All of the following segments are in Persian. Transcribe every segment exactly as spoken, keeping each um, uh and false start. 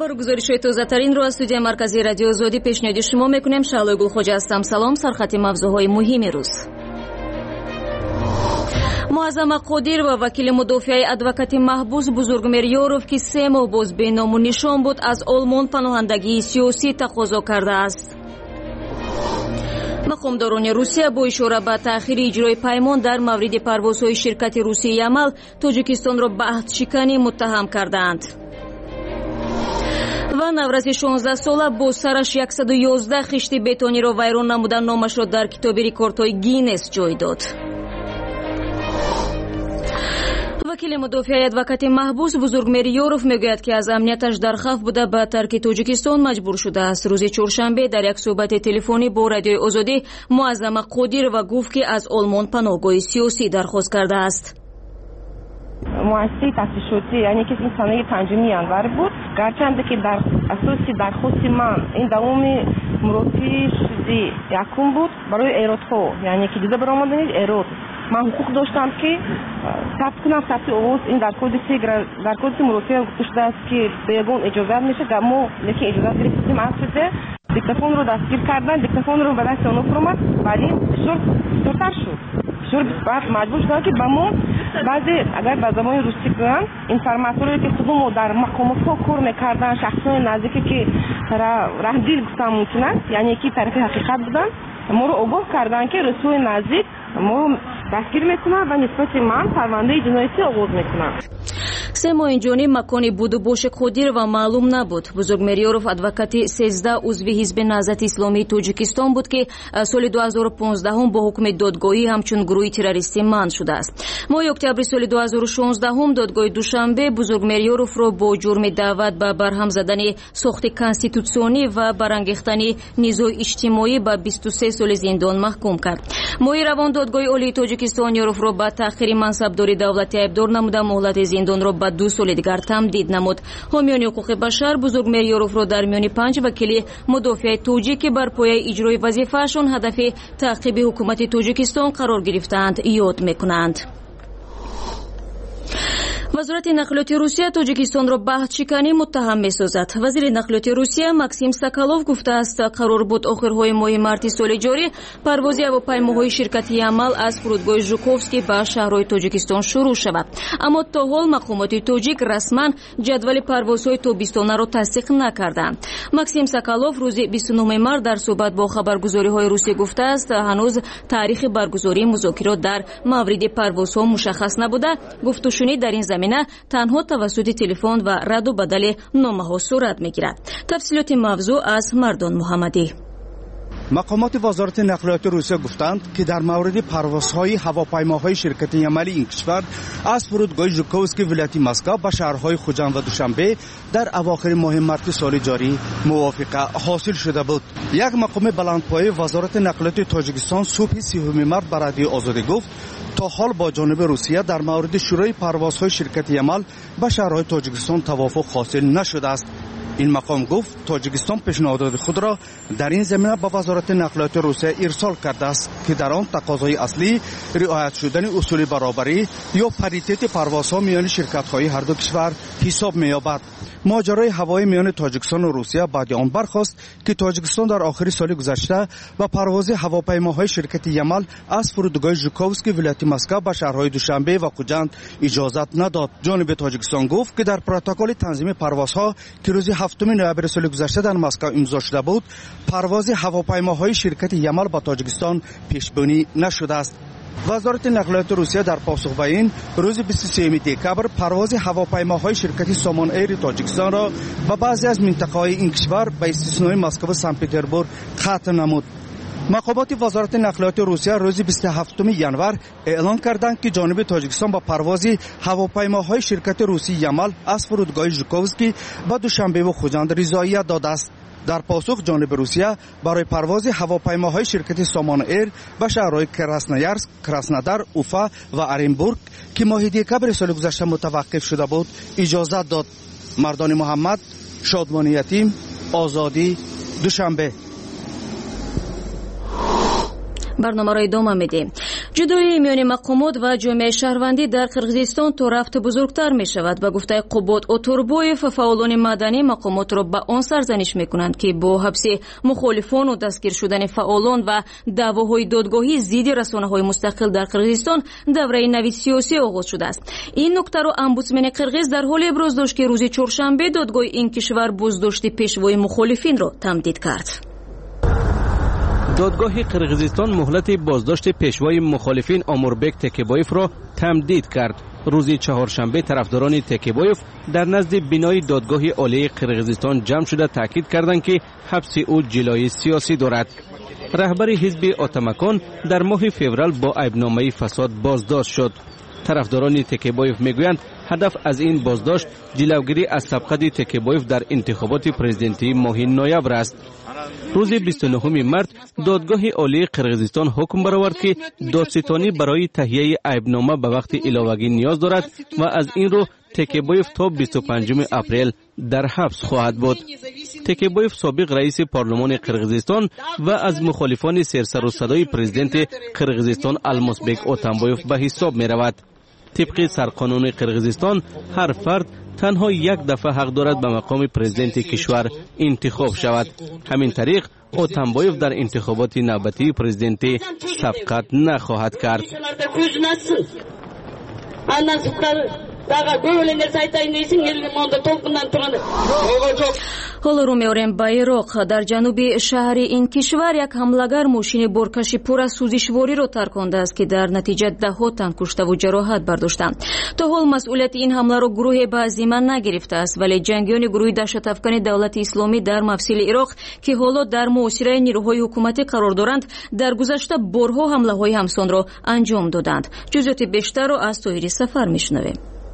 خبر و گزارش‌های تازه‌ترین رو از استودیوی مرکزی رادیو آزادی پیشنهاد شما می‌کنیم. شعله گلخوجه هستم. سلام. سرخط موضوع‌های مهم روز. معظم قادر و وکیل مدافع ادوکات محبوس بزرگمیر یوروف که سه ماه باز به نام و نشان بود از آلمان پناهندگی سیاسی تقاضا کرده است. مقامداران روسیه با اشاره به تأخیر اجرای پیمان در مورد پروازهای شرکت روسی یمل تاجیکستان را به عهدشکنی متهم کردند. و نورز شانزده ساله با سرش صد و یازده خشت بتونی را ویران نمودن نامش را در کتاب رکوردهای گینس جای داد. وکیل مدافع ادوکات محبوس بزرگمیر یوروف میگوید که از امنیتش در خوف بوده به ترک تاجیکستان مجبور شده است. روز چهارشنبه در یک صحبت تلفنی با رادیو آزادی معظم قادر و گفت که از آلمان پناهگاه سیاسی درخواست کرده است. مؤسسه تاسیساتی یعنی که این سنه پنجمی ینور بود، گرچند که در اساس درخواست من این دوام مرافی شدی یکم بود برای ایرادها، یعنی که دیگه برآمدن ایراد من حقوق داشتم که ثبت کنم ثبت آواز این در کد در کد مرافی گفته شده است که به یگان اجازه میشه، ما لیکن اجازه گرفتیم از شده دیکتافون رو دستگیر کردن، دیکتافون رو به دست اونو فرمود، ولی شد دورتر شد شد بعد مجبور شدن که به ما بعضی اگر به زبان روسی کنن اینفرماتوری که خودمون در مقامات ها کار میکردن، شخصان نزدیکی که رهدیل گفتن ممکنه، یعنی که طرف حقیقت بودن، ما رو آگاه کردن که رسول نزدیک ما رو دستگیر میکنن و نسبت من پرونده جنایتی آغاز میکنن. سه ماه اینجانی مکانی بود و باش قادر و معلوم نبود. بزرگمیر یوروف ادوکات سیزده عضو حزب نهضت اسلامی تاجیکستان بود که سال دو هزار و پانزده هم با حکم دادگاهی همچون گروه تروریستی منع شده است. ماه اکتبر سال دو هزار و شانزده هم دادگاه دوشنبه بزرگمیر یوروف را با جرم دعوت به برهم زدن ساخت کانستیتوسیونی و برانگیختن نزاع اجتماعی به بیست و سه سال زندان محکوم کرد. ماه روان دادگاه عالی تاجیکستان یوروف را با تأخیر منصبداری دولتی ایبدار نموده مهلت زندان را با دو سال دیگر تمدید نمود. حامیان حقوق بشر بزرگمیر یوروف را در میان پنج وکیل مدافع تاجیک بر پایه اجرای وظیفه‌شان هدف تعقیب حکومت تاجیکستان قرار گرفتند یاد میکنند. وزارت نقلیات روسیه تاجیکستان را به عهدشکنی متهم می‌سازد. وزیر نقلیات روسیه ماکسیم ساکالوف گفته است قرار بود آخرهای ماه مارس سال جاری پرواز هواپیماهای شرکت یمل از فرودگاه ژوکوفسکی به شهرهای تاجیکستان شروع شود، اما تا حال مقامات تاجیک رسما جدول پروازهای تابستانه را تصدیق نکردند. ماکسیم ساکالوف روز بیست و نه مارس در صحبت با خبرگزاری‌های روسیه گفته است هنوز تاریخ برگزاری مذاکرات در مورد پروازها مشخص نبوده. گفتگوشنی در این زمینه تنها توسط تلفن و رد و بدل نامه‌ها صورت می‌گیرد. تفصیلات موضوع از مردان محمدی. مقامات وزارت نقلیات روسیه گفتند که در مورد پروازهای هواپیماهای شرکت یملی این کشور از فرودگاه ژوکوفسکی ولایت مسکو به شهرهای خوجند و دوشنبه در اواخر ماه مارس سال جاری موافقه حاصل شده بود. یک مقام بلندپایه وزارت نقلیات تاجیکستان صبح سیوم مارس به رادیو آزادی گفت تا حال با جانب روسیه در مورد شروع پروازهای شرکت یمل به شهرهای تاجیکستان توافق حاصل نشده است. این مقام گفت تاجیکستان پیشنهادات خود را در این زمینه به وزارت نقلیات روسیه ارسال کرده است که در آن تقاضای اصلی رعایت شدن اصول برابری یا پاریته پروازها میان شرکت‌های هر دو کشور حساب می‌یابد. ماجرای هوایی میان تاجیکستان و روسیه بعد آن برخاست که تاجیکستان در آخر سال گذشته با پرواز هواپیماهای شرکت یمل از فرودگاه ژوکوفسکی ولایت مسکو به شهرهای دوشنبه و خوجند اجازت نداد. جانب تاجیکستان گفت که در پروتکل تنظیم پروازها که روز هفتم نوامبر سال گذشته در مسکو امضا شده بود، پرواز هواپیماهای شرکت یمل به تاجیکستان پیشبینی نشده است. وزارت نقلیات روسیه در پاسخ به این روز بیست و سوم دکبر پرواز هواپیماهای شرکت سامان ایر تاجیکستان را به بعضی از منطقه‌های این کشور به استثنای مسکو و سن پترزبورگ قطع نمود. مقامات وزارت نقلیات روسیه روز بیست و هفتم ژانویه اعلام کردند که جانب تاجیکستان با پرواز هواپیماهای شرکت روسی یمل از فرودگاه ژوکوفسکی به دوشنبه و خوجند رضایت داده است. در پاسخ جانب روسیه برای پرواز هواپیماهای شرکت سامان ایر به شهرهای کراسنویارسک، کراسنودار، اوفا و اورنبورگ که ماه دکبر سال گذشته متوقف شده بود اجازت داد. مردان محمد، شادمانی یتیم، آزادی، دوشنبه. برنامه را ادامه میدیم. جدایی میان مقامات و جامعه شهروندی در قرقیزستان تا رفت بزرگتر می شود. به گفته قباد اتوربویف، فعالان مدنی مقامات را به آن سرزنش می کنند که با حبس مخالفان و دستگیر شدن فعالان و دعواهای دادگاهی ضد رسانه‌های مستقل در قرقیزستان دوره نوی سیاسی آغاز شده است. این نکته را امبودسمن قرقیز در حال ابراز داشت که روز چهارشنبه دادگاه این کشور بازداشت پیشوای مخالفین را تمدید کرد. دادگاه قرقیزستان مهلت بازداشت پیشوای مخالفین آموربک تکیبایف را تمدید کرد. روز چهارشنبه طرفداران تکیبایف در نزد بینای دادگاه عالی قرقیزستان جمع شده تاکید کردند که حبس او جلای سیاسی دارد. رهبر حزب آتمکان در ماه فوریه با عیبنامه فساد بازداشت شد. طرفداران تکیبایف میگویند هدف از این بازداشت جلوگیری از سبقت تکیبایف در انتخابات پرزیدنتی ماه نوامبر است. روز بیست و نهم مارس دادگاه عالی قرقیزستان حکم برآورد که دادستانی برای تهیه عیبنامه به وقت علاوگی نیاز دارد و از این رو تکیبایف تا بیست و پنجم اپریل در حبس خواهد بود. تکیبایف سابق رئیس پارلمان قرقیزستان و از مخالفان سرسر و صدای پرزیدنت قرقیزستان المازبک اتمبایف به حساب می رود. طبق سرقانون قرقیزستان هر فرد تنها یک دفعه حق دارد به مقام پرزیدنت کشور انتخاب شود. همین طریق اتمبایف در انتخابات نوبتی پرزیدنتی سبقت نخواهد کرد. حالا رو میاریم به عراق. در جنوب شهر این کشور یک حملگر ماشین بارکش پر از سوزشواری را ترکانده است که در نتیجه ده ها تن کشته و جراحت برداشتند. تا حال مسئولیت این حمله را گروه به ذمه نگرفته است، ولی جنگیان گروه دهشت‌افکن دولت اسلامی در مفصل عراق که حالا در محاصره نیروهای حکومتی قرار دارند در گذشته بارها حمله‌های همسان را انجام دادند. جزئیات بیشتر را از طاهر سفر میشنویم.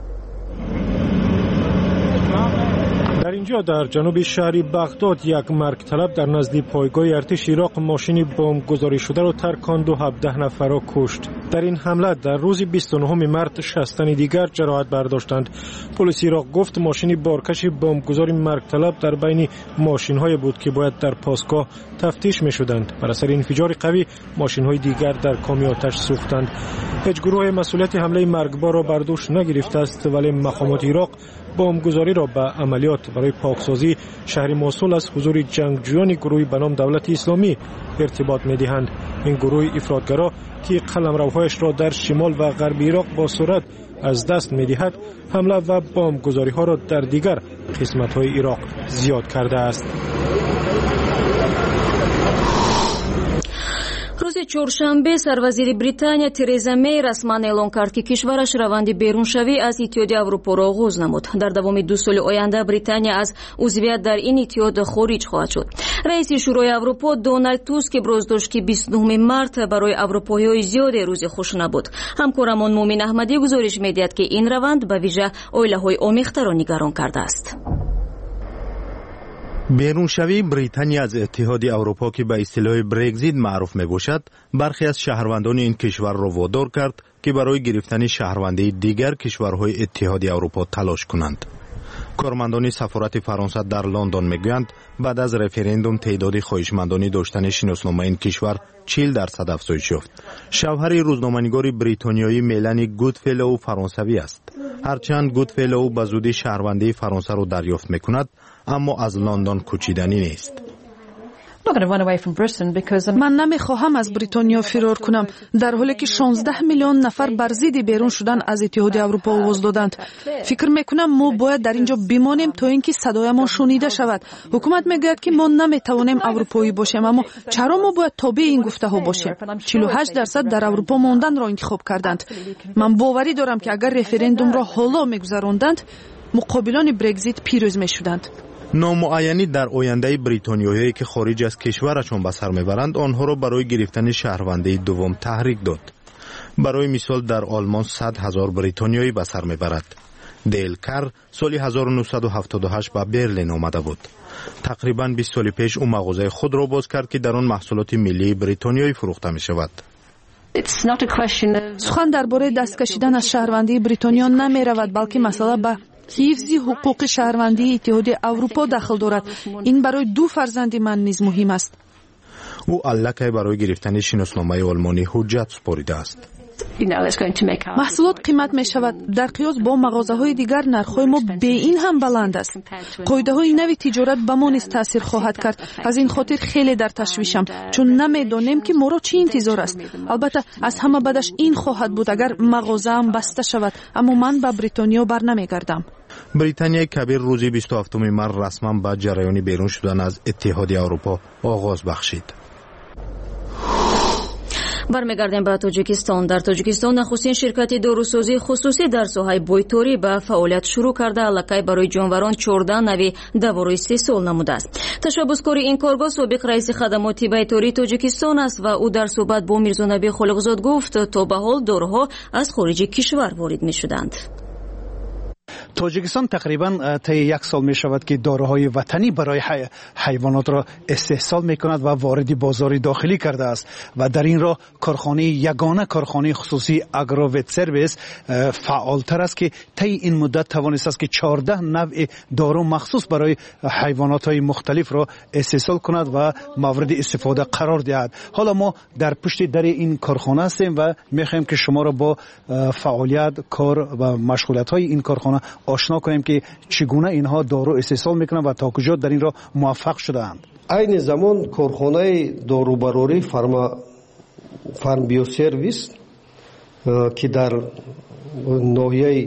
در اینجا در جنوب شهر بغداد یک مرگ طلب در نزد پایگاه ارتش عراق ماشین بمب گذاری شده را ترکاند و هفده نفر را کشت. در این حمله در روز بیست و نهم مارس شصت تن دیگر جراحت برداشتند. پلیس عراق گفت ماشین بارکش بمب گذاری مرگ طلب در بین ماشین های بود که باید در پاسگاه تفتیش می شدند. بر اثر انفجار قوی ماشین های دیگر در کامی آتش سوختند. هیچ گروه مسئولیت حمله مرگبار را بر دوش نگرفته است، ولی مقامات عراق بمبگذاری را به عملیات برای پاکسازی شهر موصل از حضور جنگجویان گروهی به نام دولت اسلامی ارتباط می‌دهند. این گروه افراطگرا که قلمروهایش را در شمال و غرب عراق با سرعت از دست می‌دهد، حمله و بمبگذاری‌ها را در دیگر قسمت‌های عراق زیاد کرده است. روز چهارشنبه سروزیر بریتانیا ترزا می رسما اعلام کرد که کشورش روند بیرونشوی از اتحادیه اروپا را آغاز نمود. در دوام دو سال آینده بریتانیا از عضویت در این اتحاد خارج خواهد شد. رئیس شورای اروپا دونالد توسک ابراز داشت که بیست و نه مارس برای اروپایی‌های زیاد روز خوش نبود. همکارمان مومن احمدی گزارش می‌دهد که این روند به ویژه عائله‌های آمیخته را نگران کرده است. بیرونشوی بریتانیا از اتحاد اروپا که به اصطلاح برگزیت معروف می باشد، برخی از شهروندان این کشور را وادار کرد که برای گرفتن شهروندی دیگر کشورهای اتحاد اروپا تلاش کنند. کارمندان سفارت فرانسه در لندن میگویند بعد از رفراندوم تعداد خواهشمندان داشتن شناسنامه این کشور چهل درصد افزایش یافت. شوهر روزنامه‌نگار بریتانیایی ملانی گودفلو فرانسوی است. هرچند گودفلو به زودی شهروندی فرانسه را دریافت میکند، اما از لندن کوچیدنی نیست. من نمیخواهم از بریتانیا فرار کنم، در حالی که شانزده میلیون نفر بر ضد بیرون شدن از اتحاد اروپا آواز دادند. فکر میکنم ما باید در اینجا بمانیم تا اینکه صدایمان شنیده شود. حکومت میگوید که ما نمیتوانیم اروپایی باشیم، اما چرا ما باید تابع این گفته ها باشیم؟ چهل و هشت درصد در اروپا ماندن را انتخاب کردند. من باوری دارم که اگر رفراندوم را حالا میگذراندند، مقابلان برگزیت پیروز میشدند. نامعینی در آینده بریتانیایی که خارج از کشورشان به سر میبرند آنها را برای گرفتن شهروندی دوم تحریک داد. برای مثال در آلمان صد هزار بریتانیایی به سر میبرد. دیل کر سال هزار و نهصد و هفتاد و هشت به برلین آمده بود. تقریباً بیست سال پیش او مغازه خود را باز کرد که در آن محصولات ملی بریتانیایی فروخته می شود. سخن درباره دست کشیدن از شهروندی بریتانیا نمی رود، بلکه مسئله به حفظ حقوق شهروندی اتحاد اروپا داخل دارد. این برای دو فرزند من نیز مهم است. او الکی برای گرفتن شناسنامه آلمانی حجت سپرده است. محصولات قیمت می شود. در قیاس با مغازه‌های دیگر نرخ‌های ما به این هم بلند است. قاعده‌های نوی تجارت به ما نیز تاثیر خواهد کرد. از این خاطر خیلی در تشویشم، چون نمی‌دانیم که ما را چی انتظار است. البته از همه بدش این خواهد بود اگر مغازه‌ام بسته شود، اما من به بریتانیا برنمیگردم. بریتانیای کبیر روز بیست و هفتم مارس رسما به جریان بیرون شدن از اتحادیه اروپا آغاز بخشید. برمیگردیم به تاجیکستان. در تاجیکستان نخستین شرکت داروسازی خصوصی در ساحه بویتوری به فعالیت شروع کرده الکی برای جانوران چهارده نوع دوا را استحصال نموده است. تشبثکار این کارگاه سابق رئیس خدمات بیطوری تاجیکستان است و او در صحبت با میرزانبی خالقزاد گفت تا به حال داروها از خارج کشور وارد می شدند. تاجیکستان تقریبا طی یک سال می شود که داروهای وطنی برای حی... حیوانات را استحصال می کند و وارد بازار داخلی کرده است و در این راه کارخانه یگانه کارخانه خصوصی اگرووت سرویس فعالتر است که طی این مدت توانسته است که چهارده نوع دارو مخصوص برای حیوانات های مختلف را استحصال کند و مورد استفاده قرار دهد. حالا ما در پشت در این کارخانه هستیم و می خواهیم که شما را با فعالیت کار و مشغولیت های این کارخانه آشنا کنیم که چگونه اینها دارو استحصال میکنند و تا کجا در این را موفق شده‌اند. عین زمان کارخانه داروبراری فرما فرم بیو سرویس که در ناحیه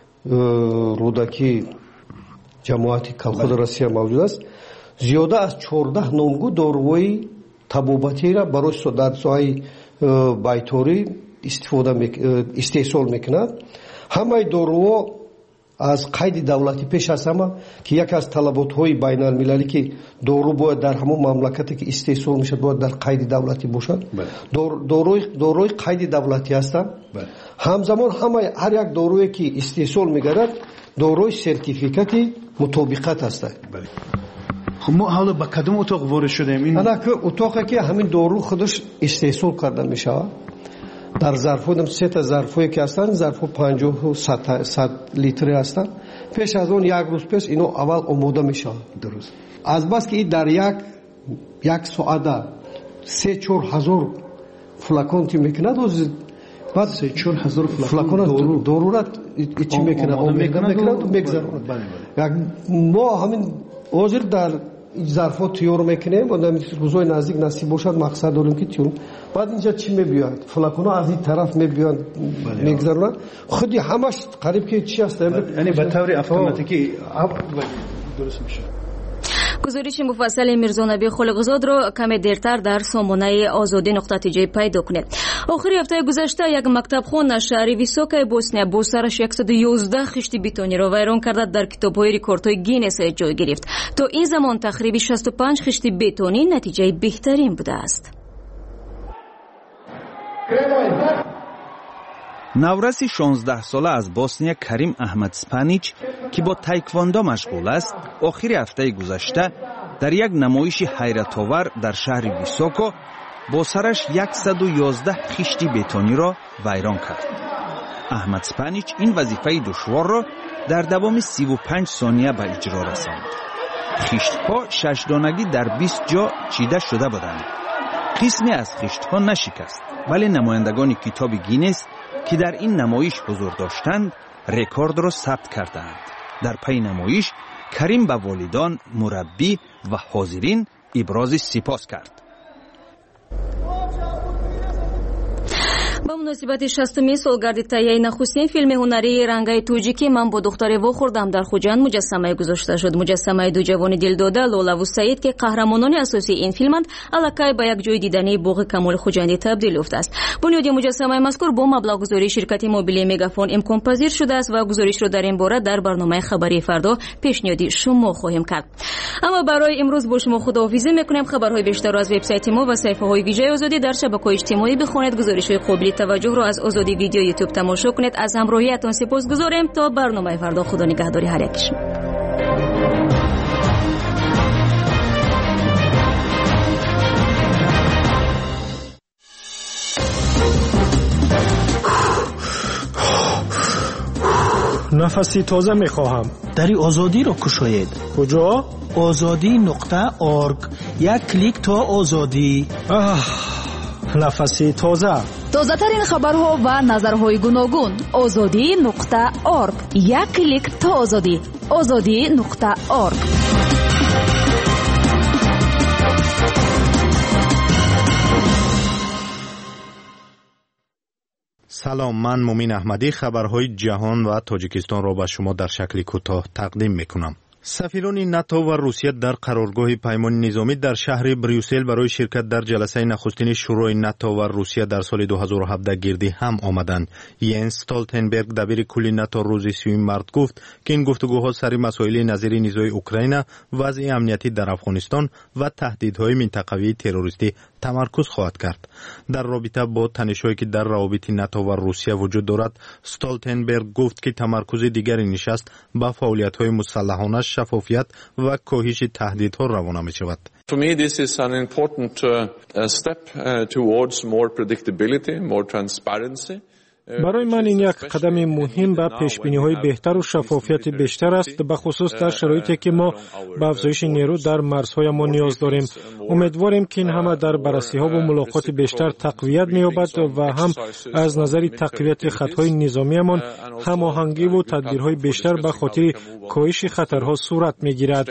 رودکی جماعت کلخود روسیه موجود است، زیاده از چهارده نامگو داروی طبابتی را برای در ساحه بیطوری استفاده استحصال میکند. همه داروها از قید دولتی پیش از همه که یک از طلبات‌های بین‌المللی که دارو باید در همون مملکتی که استحصال میشه باید در قید دولتی باشد. داروی داروی قید دولتی هستند. همزمان همه هر یک دارویی که استحصال میگردد داروی سرتیفیکاتی مطابقت هست. خب ما حالا به کدوم اتاق وارد شدیم؟ این انا که اتاقی که همین دارو خودش استحصال کرده میشه در ظرف‌ها سه تا ظرفی که هستند، ظرف‌ها پنجاه و صد لیتری هستند. پیش از اون یک روز پیش اینو اول آماده میشه. درست. از بس که این در یک یک ساعت سه چهار هزار فلاکون تی میکند و بعد سه چهار هزار فلاکون دارو دارو را چی میکنه آماده میکنه و میگذارد. ما همین حاضر در ظرفا تیور میکنیم و در روزهای نزدیک نصیب باشد مقصد داریم که تیور. بعد اینجا چی میبیاد؟ فلاکونا از این طرف میبیاد میگذارن. خودی همش قریب که چی هست؟ یعنی به طور اتوماتیکی درست میشه. گزارش مفصل میرزانبی خالقزاد را کمی دیرتر در سامانه آزادی نقطه تیجی پیدا کنید. آخر هفته گذشته یک مکتب خانه شهری ویسوکای بوسنیا با سرش صد و یازده خشت بتونی را ویران کرده در کتاب‌های رکوردهای گینس جای گرفت. تا این زمان تخریب شصت و پنج خشت بتونی نتیجه بهترین بوده است. نورس شانزده ساله از بوسنیا کریم احمد سپانیچ که با تایکواندو مشغول است، آخر هفته گذشته در یک نمایش حیرت آور در شهر ویسوکو با سرش صد و یازده خشت بتونی را ویران کرد. احمد سپانیچ این وظیفه دشوار را در دوام سی و پنج ثانیه به اجرا رساند. خشت‌ها شش دانگی در بیست جا چیده شده بودند. قسمی از خشت‌ها نشکست، ولی نمایندگان کتاب گینس که در این نمایش حضور داشتند رکورد را ثبت کردند. در پی نمایش کریم به والدان، مربی و حاضرین ابراز سپاس کرد. با مناسبت شصتمین سالگرد تهیه نخستین فیلم هنری رنگای توجیکی من با دختر وا خوردم در خوجند مجسمه گذاشته شد. مجسمه دو جوان دلداده لاله و سعید که قهرمانان اساسی این فیلمند الکی به یک جای دیدنی باغ کمال خوجندی تبدیل یافته است. بنیاد مجسمه مذکور با مبلغ گذاری شرکت موبیلی مگافون امکان پذیر شده است و گزارش را در این باره در برنامه خبری فردا پیشنهادی شما خواهیم کرد. اما برای امروز با شما خداحافظی میکنیم. خبرهای بیشتر را از وبسایت ما و صفحه‌های ویژه آزادی در شبکه‌های اجتماعی بخوانید. گزارش‌های قابل توجه را از آزادی ویدیو یوتیوب تماشا کنید. از همراهیتان سپاسگزاریم. تا برنامه فردا خدا نگهداری هر یکشون. نفسی تازه میخواهم. دری آزادی را کشاید. کجا؟ آزادی نقطه ارگ. یک کلیک تا آزادی. آه нафаси тоза. тозатарин хабарҳо ва назарҳои гуногун. озодӣ нуқта орг. як клик то озодӣ. озодӣ нуқта орг. سلام، من مومین احمدی خبرهای جهان و تاجیکستان را به شما در شکل کوتاه تقدیم میکنم. سفیران ناتو و روسیه در قرارگاه پیمان نظامی در شهر بریوسل برای شرکت در جلسه نخستین شورای ناتو و روسیه در سال دو هزار و هفده گردی هم آمدند. ینس استولتنبرگ دبیر کل ناتو روز سوم مارس گفت که این گفتگوها سر مسائل نظیر نیروی اوکراین، وضع امنیتی در افغانستان و تهدیدهای منطقوی تروریستی تمرکز خواهد کرد. در رابطه با تنش‌هایی که در روابط ناتو و روسیه وجود دارد، استولتنبرگ گفت که تمرکز دیگری نشست با فعالیت‌های مسلحانه، شفافیت و کاهش تهدیدها روانه می‌شود. For me, this is an important uh, step uh, towards more predictability, more transparency. برای من این یک قدم مهم به پیشبینی‌های بهتر و شفافیت بیشتر است، به خصوص در شرایطی که ما به افزایش نیرو در مرزهای ما نیاز داریم. امیدواریم که این همه در بررسی‌ها و ملاقات بیشتر تقویت می‌یابد و هم از نظر تقویت خطهای نظامیمان هماهنگی و تدبیرهای بیشتر به خاطر کاهش خطرها صورت می‌گیرد.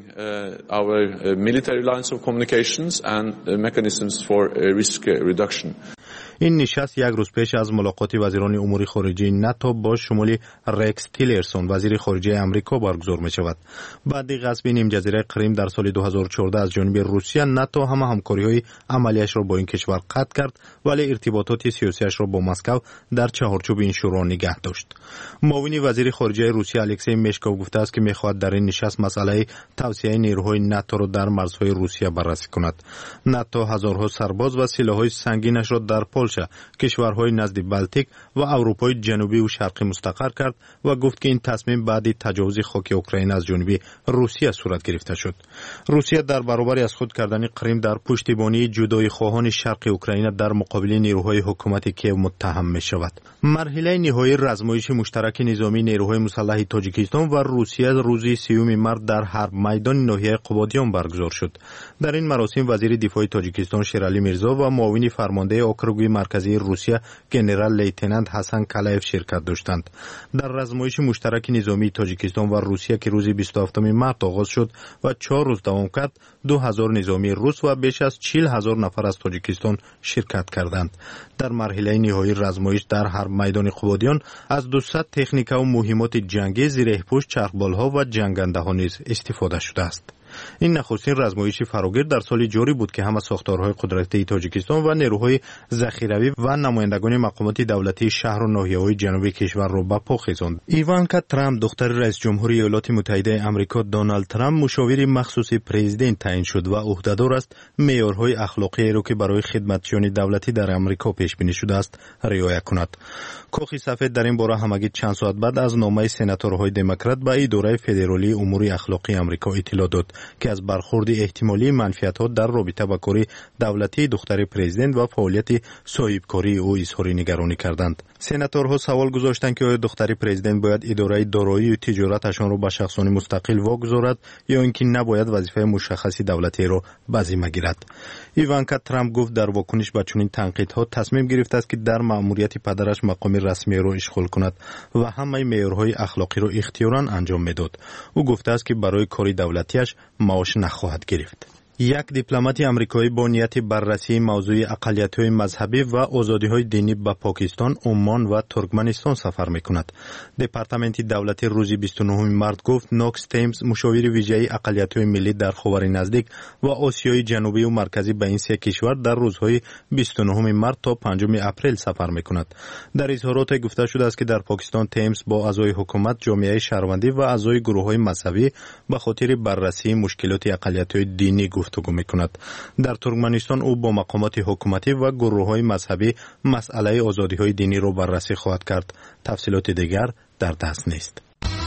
این نشست یک روز پیش از ملاقات وزیران امور خارجه ناتو با شمول رکس تیلرسون وزیر خارجه امریکا برگزار می شود. بعد غصب نیم جزیره کریم در سال دو هزار و چهارده از جانب روسیه، ناتو هم همکاری های عملیش را با این کشور قطع کرد، ولی ارتباطات سیاسیش را با مسکو در چهارچوب این شورا نگه داشت. معاون وزیر خارجه روسیه الکسی میشکوف گفته است که میخواهد در این نشست مسئله توسعه نیروهای ناتو را در مرزهای روسیه بررسی کند. ناتو هزارها سرباز و سلاح‌های سنگینش را در پولش، کشورهای نزد بالتیک و اروپای جنوبی و شرقی مستقر کرد و گفت که این تصمیم بعد تجاوز خاک اوکراین از جانب روسیه صورت گرفته شد. روسیه در برابر از خود کردن کریم در پشتیبانی جدایی خواهان شرق اوکراین در مقابل نیروهای حکومت کیو متهم می شود. مرحله نهایی آزمایش مشترک نظامی نیروهای مسلح تاجیکستان و روسیه روز سوم مارس در حرب میدان ناحیه قبادیان برگزار شد. در این مراسم وزیر دفاع تاجیکستان شیرعلی میرزا و معاون فرمانده اوکروگ مرکزی روسیه جنرال لیتنانت حسن کلایف شرکت داشتند. در آزمایش مشترک نظامی تاجیکستان و روسیه که روز بیست و هفتم مارس آغاز شد و چهار روز دوام کرد، دو هزار نظامی روس و بیش از چهل هزار نفر از تاجیکستان شرکت کردند. در مرحله نهایی آزمایش در حرب میدان قبادیان از دویست تکنیک و مهمات جنگی، زیره‌پوش، چرخبال‌ها و جنگنده‌ها نیز استفاده شده است. این نخستین آزمایش فراگیر در سال جاری بود که همه ساختارهای قدرتی تاجیکستان و نیروهای ذخیروی و نمایندگان مقامات دولتی شهر و ناحیه‌های جنوبی کشور را به پا خیزاند. ایوانکا ترامپ دختر رئیس جمهوری ایالات متحده آمریکا دونالد ترامپ مشاور مخصوص پرزیدنت تعیین شد و عهدهدار است معیارهای اخلاقی را که برای خدمتچیان دولتی در آمریکا پیش بینی شده است رعایت کند. کاخ سفید در این باره همگی چند ساعت بعد از نامه سناتورهای دموکرات به اداره فدرالی امور اخلاقی آمریکا اطلاع داد که از برخورد احتمالی منفیت‌ها در رابطه با کاری دولتی دختر پرزیدنت و فعالیت صاحبکاری او اظهار نگرانی کردند. سناتورها سوال گذاشتند که آیا دختر پرزیدنت باید اداره دارایی و تجارتشان را به شخصان مستقل واگذارد یا اینکه نباید وظیفه مشخصی دولتی را به ذمه گیرد. ایوانکا ترامپ گفت در واکنش به چنین تنقیدها تصمیم گرفته است که در مأموریت پدرش مقام رسمی را اشغال کند و همه معیارهای اخلاقی را اختیاراً انجام میداد. او گفته است که برای کاری دولتیش معاش نخواهد گرفت. یک دیپلمات آمریکایی با نیت بررسی موضوع اقلیت‌های مذهبی و آزادی‌های دینی به پاکستان، عمان و ترکمنستان سفر می‌کند. دپارتمنت دولتی روز بیست و نهم مارس گفت نوکس تیمز مشاور ویژه اقلیت‌های ملی در خاور نزدیک و آسیای جنوبی و مرکزی به این سه کشور در روزهای بیست و نهم مارس تا پنجم اپریل سفر می‌کند. در اظهارات گفته شده است که در پاکستان تیمز با اعضای حکومت، جامعه شهروندی و اعضای گروه‌های مذهبی به خاطر بررسی مشکلات اقلیت‌های دینی گفتگو می‌کند. در ترکمنستان او با مقامات حکومتی و گروه‌های مذهبی مسئله آزادی‌های دینی را بررسی خواهد کرد. تفصیلات دیگر در دست نیست.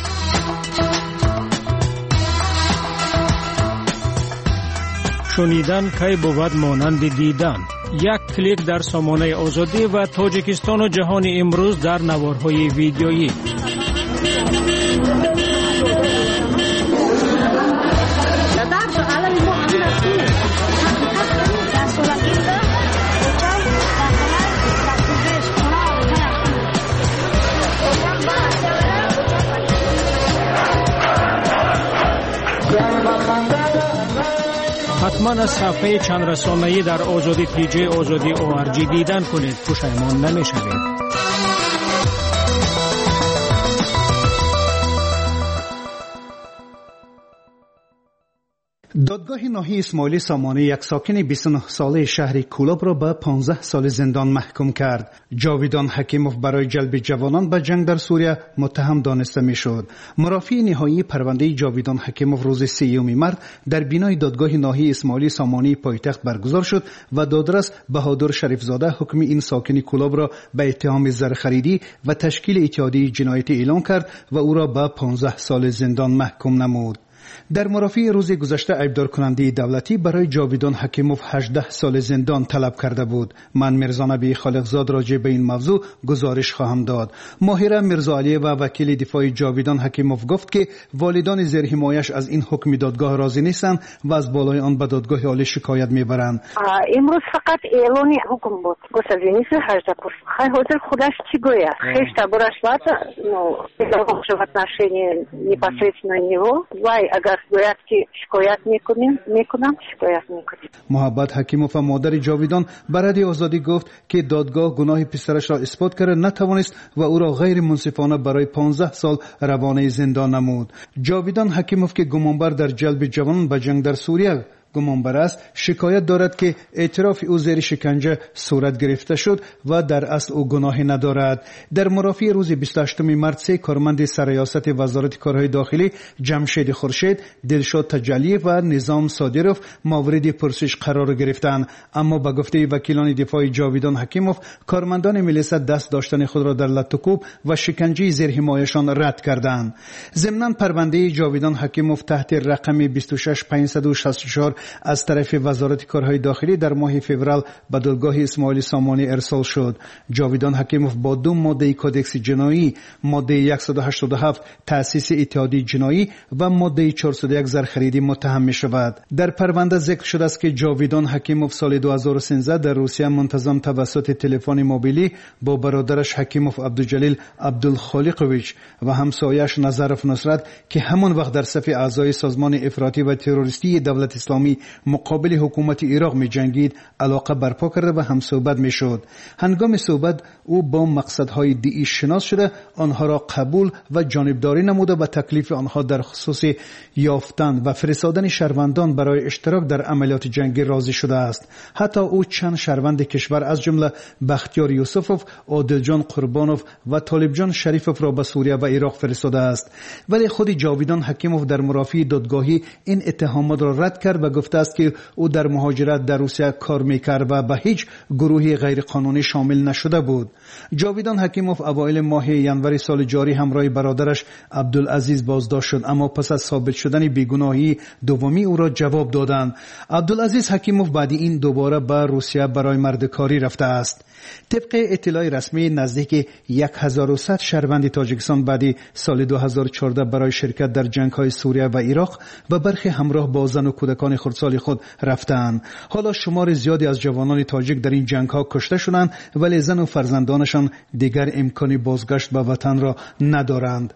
شنیدن کی بود مانند دیدن. یک کلیک در سامانه آزادی و تاجیکستان و جهان امروز در نوارهای ویدیویی. حتما از صفحه چند رسانه‌ای در آزادی تی جی آزادی او آر جی دیدن کنید. پشیمان نمی‌شوید. دادگاه ناحیه اسماعیلی سامانی یک ساکن بیست و نه ساله شهر کولاب را به پانزده سال زندان محکوم کرد. جاویدان حکیموف برای جلب جوانان به جنگ در سوریه متهم دانسته میشد. مرافع نهایی پرونده جاویدان حکیموف روز سیوم مارس در بینای دادگاه ناحیه اسماعیلی سامانی پایتخت برگزار شد و دادرس بهادر شریفزاده حکم این ساکن کولاب را به اتهام زرخریدی و تشکیل اتحادیه جنایتی اعلام کرد و او را به پانزده سال زندان محکوم نمود. در مرافع روز گذشته ایبدار کننده دولتی برای جاویدان حکیموف هجده سال زندان طلب کرده بود. من میرزا نبی خالقزاد راجع به این موضوع گزارش خواهم داد. ماهره میرزاعلی و وکیل دفاع جاویدان حکیموف گفت که والدان زیر حمایش از این حکم دادگاه راضی نیستند و از بالای آن به دادگاه عالی شکایت میبرند. امروز فقط اعلان حکم بود. گسستگی هجده کورس. خیلی حاضر خودش چی گوید؟ خیلی برش وقت نو شود نشینی непосредственно него. وای اگر گوید که شکایت میکنیم میکنم شکایت میکنیم. محبت حکیموف مادر جاویدان برای آزادی گفت که دادگاه گناه پسرش را اثبات کرده نتوانست و او را غیر منصفانه برای پانزده سال روانه زندان نمود. جاویدان حکیموف که گمانبر در جلب جوانان به جنگ در سوریه گمانبر است شکایت دارد که اعتراف او زیر شکنجه صورت گرفته شد و در اصل او گناهی ندارد. در مرافع روز بیست و هشتم مارس کارمند سرریاست وزارت کارهای داخلی جمشید خورشید، دلشاد تجلیف و نظام صادروف مورد پرسش قرار گرفتند، اما به گفته وکیلان دفاع جاویدان حکیموف کارمندان ملیس دست داشتن خود را در لطوکوب و شکنجه زیر حمایشان رد کردند. ضمناً پرونده جاویدان حکیموف تحت رقم بیست و شش پانصد و شصت و چهار از طرف وزارت کارهای داخلی در ماه فوریه به دادگاه اسماعیلی سامانی ارسال شد. جاویدان حکیموف با دو ماده کدکس جنایی، ماده صد و هشتاد و هفت تأسیس اتحادیه جنایی و ماده چهارصد و یک زرخریدی متهم می شود. در پرونده ذکر شده است که جاویدان حکیموف سال دو هزار و سیزده در روسیه منتظم توسط تلفن موبیلی با برادرش حکیموف عبدالجلیل عبدالخالقویچ و همسایش نظرف نصرت که همان وقت در صف اعضای سازمان افراطی و تروریستی دولت اسلامی مقابل حکومت عراق می جنگید علاقه برپا کرده و هم صحبت می شد. هنگام صحبت او با مقصدهای دینی شناس شده آنها را قبول و جانبداری نموده و تکلیف آنها در خصوص یافتن و فرستادن شهروندان برای اشتراک در عملیات جنگی راضی شده است. حتی او چند شهروند کشور از جمله بختیار یوسفوف، عادلجان قربانوف و طالبجان شریفوف را به سوریه و عراق فرستاده است. ولی خود جاویدان حکیموف در مرافع دادگاهی این اتهامات را رد کرد و گفته است که او در مهاجرت در روسیه کار میکرد و به هیچ گروهی غیرقانونی شامل نشده بود. جاویدان حکیموف اوایل ماه ینوری سال جاری همراه برادرش عبدالعزیز بازداشت شد، اما پس از ثابت شدن بیگناهی دومی او را جواب دادند. عبدالعزیز حکیموف بعد این دوباره به روسیه برای مردکاری رفته است. طبق اطلاع رسمی نزدیک هزار و صد شهروند تاجیکستان بعد سال دو هزار و چهارده برای شرکت در جنگ‌های سوریه و عراق و برخی همراه با زن و کودکان خردسال خود رفتند. حالا شمار زیادی از جوانان تاجیک در این جنگ‌ها کشته شدند ولی زن و فرزندانشان دیگر امکان بازگشت به وطن را ندارند.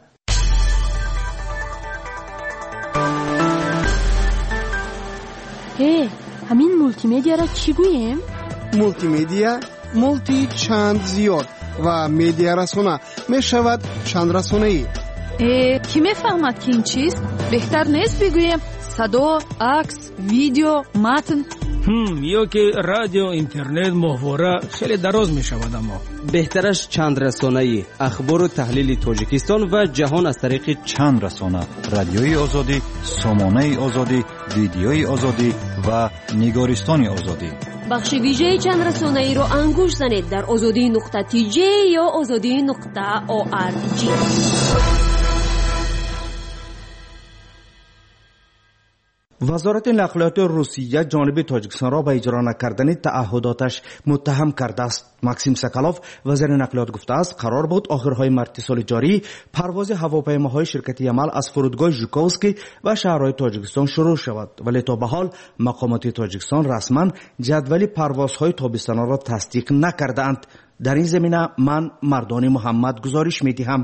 هی، همین مولتی میدیا را چی گوییم؟ مولتی میدیا مولتی چند زیاد و میدیا رسانه می شود چند رسانه ای. کی میفهمد که این چیست؟ بهتر نیست بگوییم صدا، عکس، ویدیو، متن؟ هم یا که رادیو، اینترنت، محوره خیلی دراز می شود، اما بهترش چند رسانه‌ای اخبار و تحلیل تاجیکستان و جهان از طریق چند رسانه: رادیوی آزادی، سامانه آزادی، ویدیوی آزادی و نگارستان آزادی. بخش ویژه چند رسانه‌ای رو انگوش زنید در آزادی نقطه تی جی یا آزادی نقطه او آر جی. وزارت نقلیات روسیه جانب تاجیکستان را به اجرا نکردن تعهداتش متهم کرده است. ماکسیم سکالوف وزیر نقلیات گفته است قرار بود آخرهای مارس سال جاری پرواز هواپیماهای شرکت یمل از فرودگاه ژوکووسکی و شهرهای تاجیکستان شروع شود، ولی تا به حال مقامات تاجیکستان رسما جدول پروازهای تابستانه را تصدیق نکردند. در این زمینه من مردان محمد گزارش می‌دهم.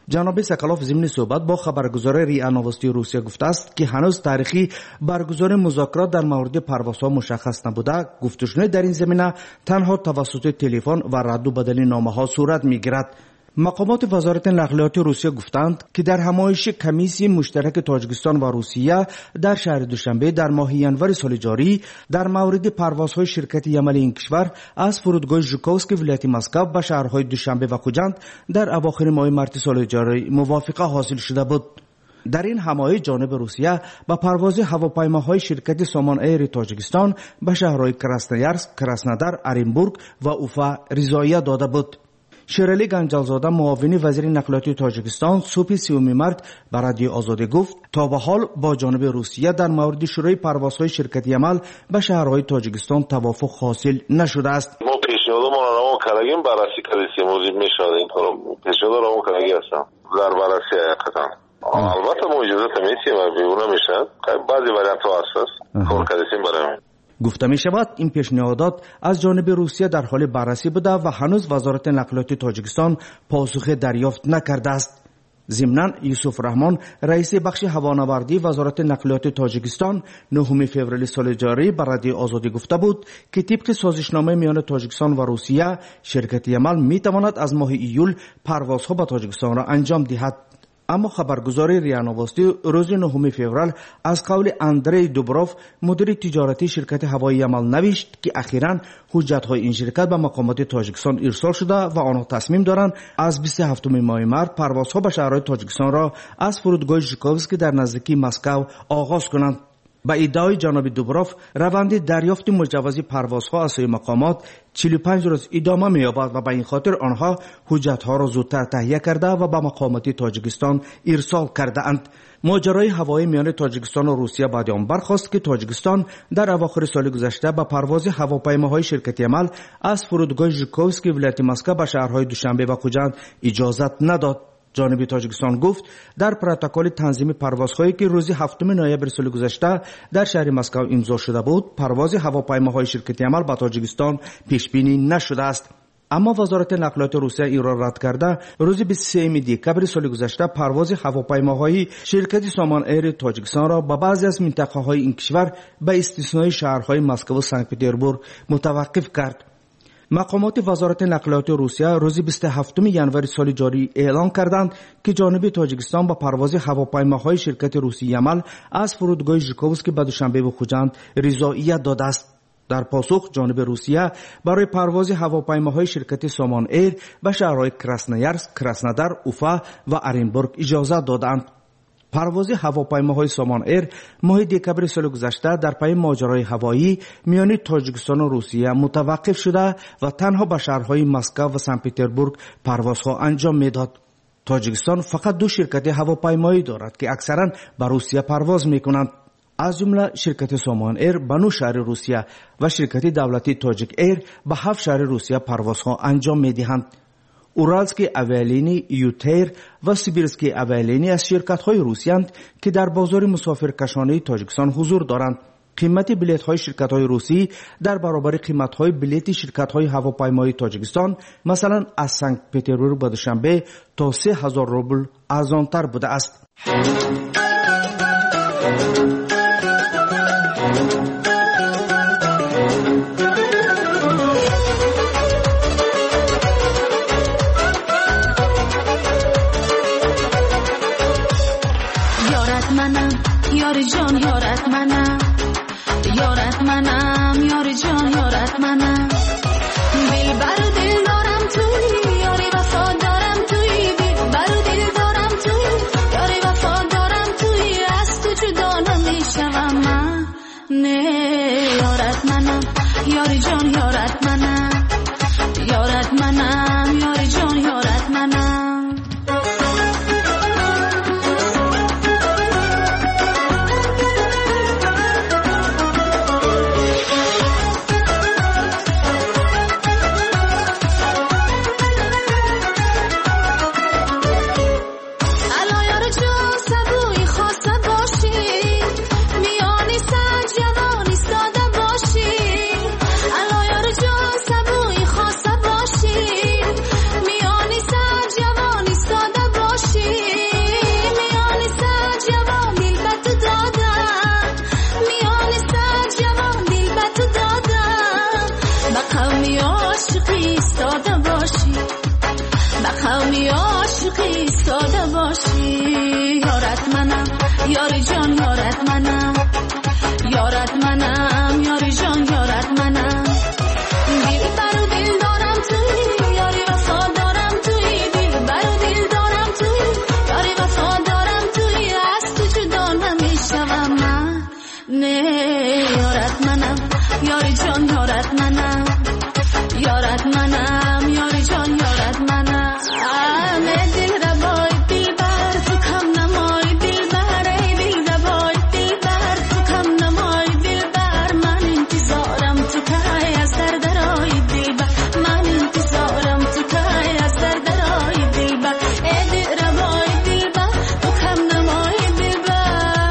جناب سکالوف ضمن صحبت با خبرگزار ری‌ا نوستی روسیه گفته است که هنوز تاریخی برگزار مذاکرات در مورد پروازها مشخص نبوده. گفتگوی در این زمینه تنها توسط تلفن و رد و بدل نامه‌ها صورت می‌گیرد. مقامات وزارت نقلیات روسیه گفتند که در همایش کمیسیون مشترک تاجیکستان و روسیه در شهر دوشنبه در ماه ینور سال جاری در مورد پروازهای شرکت عمل این کشور از فرودگاه ژوکووسک ولایت مسکو به شهرهای دوشنبه و خوجند در اواخر ماه مارس سال جاری موافقه حاصل شده بود. در این همایش جانب روسیه با پرواز هواپیماهای شرکت سامان ایر تاجیکستان به شهرهای کراسنویارسک، کراسنودار، اورنبورگ و اوفا رضایت داده بود. شیرالی گنجالزاده معاون وزیر نقلیات تاجیکستان صبح سیوم مارس به رادیو آزادی گفت تا به حال با جانب روسیه در مورد شروع پروازهای شرکتی عمل به شهرهای تاجیکستان توافق حاصل نشده است. ما پیشنهادمون رو کردیم بررسی کردیم موضوع میشه این کارو پیشنهاد رو کردیم هستم در بررسی حقیقتا البته ما اجازه میدیم و بیرون میشه بعضی وریانت ها هست کار کردیم برای گفته می شود این پیشنهادات از جانب روسیه در حال بررسی بوده و هنوز وزارت نقلیات تاجیکستان پاسخ دریافت نکرده است. ضمناً یوسف رحمان رئیس بخش هوانوردی وزارت نقلیات تاجیکستان نهم فوریه سال جاری به رادیو آزادی گفته بود که طبق سازشنامه میان تاجیکستان و روسیه شرکت عمل می تواند از ماه ایول پروازها به تاجیکستان را انجام دهد. اما خبرگزار ری‌ا نوستی روز نهم فوریه از قول اندری دوبروف مدیر تجارتی شرکت هوایی عمل نوشت که اخیراً حجت‌های این شرکت به مقامات تاجیکستان ارسال شده و آنها تصمیم دارند از بیست و هفتم ماه مارس پروازها به شهرهای تاجیکستان را از فرودگاه ژوکووسک در نزدیکی مسکو آغاز کنند. با ادعای جناب دوبروف روند دریافت مجوز پروازها از سوی مقامات چهل و پنج روز ادامه می‌یابد و به این خاطر آنها حجت‌ها را زودتر تهیه کرده و به مقامات تاجیکستان ارسال کرده‌اند. ماجرای هوایی میان تاجیکستان و روسیه بعد آن برخاست که تاجیکستان در اواخر سال گذشته با پرواز هواپیماهای شرکتی عمل از فرودگاه ژوکووسک ولایت مسکو به شهرهای دوشنبه و خوجند اجازت نداد. جانب تاجیکستان گفت در پروتکل تنظیم پروازهایی که روز هفتم نوامبر سال گذشته در شهر مسکو امضا شده بود پرواز هواپیماهای شرکتی عمل به تاجیکستان پیش بینی نشده است. اما وزارت نقلیات روسیه این را رد کرده روز بیست و سوم دکبر سال گذشته پرواز هواپیماهای شرکت سامان ایر تاجیکستان را به بعضی از منطقه‌های این کشور به استثنای شهرهای مسکو و سنت پترزبورگ متوقف کرد. مقامات وزارت نقلیات روسیه روز بیست و هفتم ژانویه سال جاری اعلام کردند که جانب تاجیکستان با پرواز هواپیماهای شرکت روسی عمل از فرودگاه ژوکووسک به دوشنبه و خوجند رضایت داده است. در پاسخ جانب روسیه برای پرواز هواپیماهای شرکت سامان ایر به شهرهای کراسنویارسک، کراسنودار، اوفا و اورنبورگ اجازه دادند. پرواز هواپیماهای سامان ایر ماه دکبر سال گذشته در پی ماجرای هوایی میان تاجیکستان و روسیه متوقف شده و تنها به شهرهای مسکو و سنت پترزبورگ پروازها انجام میداد. تاجیکستان فقط دو شرکت هواپیمایی دارد که اکثرا به روسیه پرواز میکنند، از جمله شرکت سامان ایر به نه شهر روسیه و شرکت دولتی تاجیک ایر به هفت شهر روسیه پروازها انجام میدهند. اورالسکی اویالینی، یوتیر و سیبیرسکی اویالینی از شرکت‌های روسی‌اند که در بازار مسافرکشانه تاجیکستان حضور دارند. قیمت بلیط‌های شرکت‌های روسی در برابر قیمت‌های بلیط شرکت‌های هواپیمایی تاجیکستان مثلا از سنت پترزبورگ به دوشنبه تا سه هزار روبل ارزان‌تر بوده است. یار جان یارت منم یارت منم یار جان یارت منم دل بر دل دارم توی یاری وفا دارم توی دل بر دل دارم توی یاری وفا دارم توی از تو جدا نمیشم من نه یارت منم یار جان یارت منم یارت منم یار جان یارت منم یاری جان یارت منم یارت منم یاری جان یارت منم دل بر دل دارم توی یاری وفا دارم توی دل بر دل دارم توی یاری وفا دارم توی از تو جدا نمیشوم من نه یارت منم یاری جان یارت منم یارت منم یاری جان یارت منم آمه دل ربای دل بر تو کم نمای دل بر ای دل ربای دل بر تو کم نمای دل بر من انتظارم تو که از در درای دل بر من انتظارم تو که از در درای دل بر ای دل ربای دل بر تو کم نمای دل بر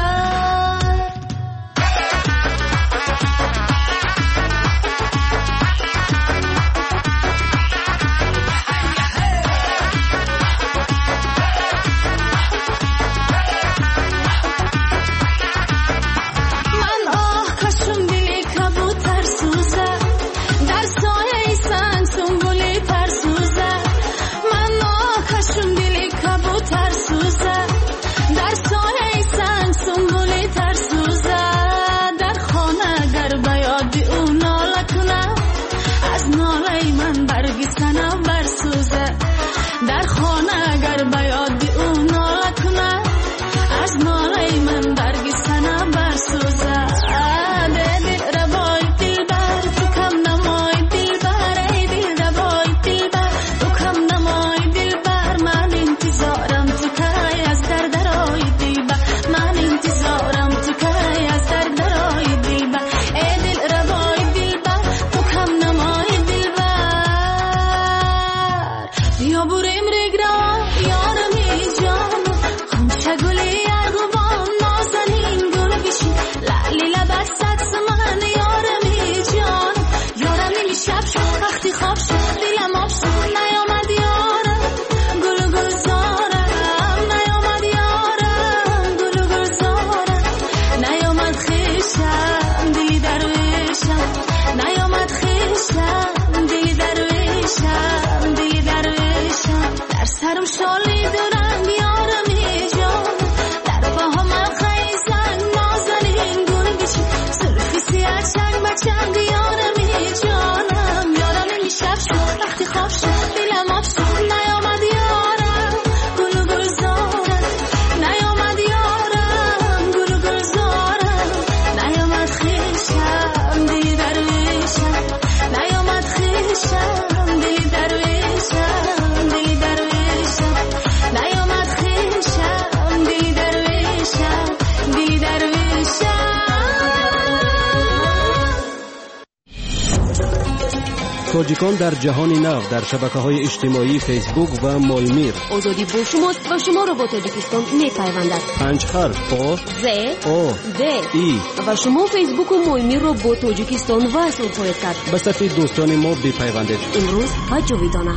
تاجیکان در جهان نو در شبکه‌های اجتماعی فیسبوک و مولمیر. آزادی با شماست و شما را با تاجیکستان می‌پیوندد. پنج حرف آ ز او د ای و شما فیسبوک و مولمیر را با تاجیکستان وصل خواهید کرد. به صفحه دوستان ما بپیوندید. امروز و جاویدانه.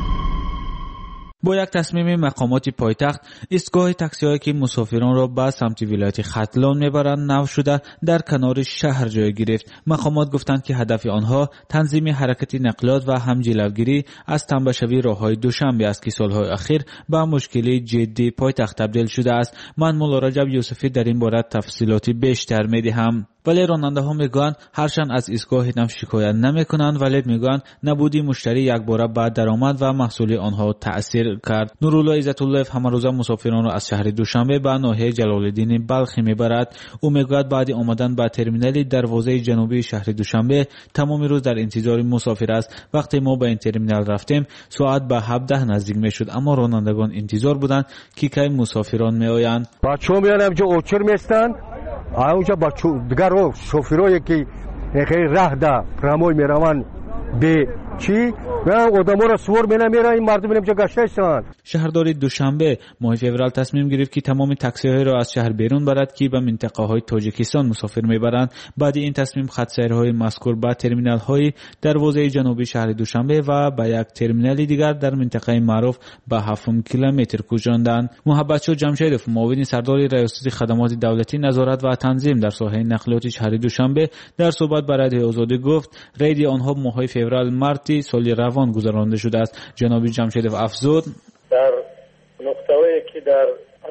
با یک تصمیم مقامات پایتخت، ایستگاه تاکسی‌هایی که مسافران را به سمت ولایت ختلان میبرند نو شده در کنار شهر جای گرفت. مقامات گفتند که هدف آنها تنظیم حرکت نقلیات و هم جلوگیری از تنبشوی راههای دوشنبه است که سالهای اخیر به مشکل جدی پایتخت تبدیل شده است. من مولا رجب یوسفی در این باره تفصیلات بیشتر میدهم. ولی راننده ها میگویند هرچند از ایستگاه نو شکایت نمیکنند، ولی میگویند نبودی مشتری یک باره بعد درآمد و محصول آنها تأثیر کرد. نورالله عزت الله همه روزه مسافران را از شهر دوشنبه به ناحیه جلال الدین بلخی میبرد. او میگوید بعد آمدن به ترمینال دروازه جنوبی شهر دوشنبه تمام روز در انتظار مسافر است. وقتی ما به این ترمینال رفتیم ساعت به هفده نزدیک میشد، اما رانندگان انتظار بودند که کی مسافران میآیند. بچه‌ها میان اینجا اوچر میستند، اونجا بچه دیگر رو شوفیرایی که خیلی راه ده پراموی میروند به چی و آدم‌ها را سوار می‌نمیرن، این مردم اینجا گشته هستند. شهرداری دوشنبه ماه فوریه تصمیم گرفت که تمام تاکسی‌ها را از شهر بیرون برد که به منطقه‌های تاجیکستان مسافر می‌برند. بعد این تصمیم خط سیرهای مذکور به ترمینال‌های دروازه جنوبی شهر دوشنبه و به یک ترمینال دیگر در منطقه معروف به هفتم کیلومتر کوچاندند. محبتشاه جمشیدوف معاون سردار ریاست خدمات دولتی نظارت و تنظیم در ساحه نقلیات شهر دوشنبه در صحبت با رادیو آزادی گفت رید آنها ماه فوریه مارت سال روان گذرانده شده است. جناب جمشیدوف افزود در نقطه‌ای که در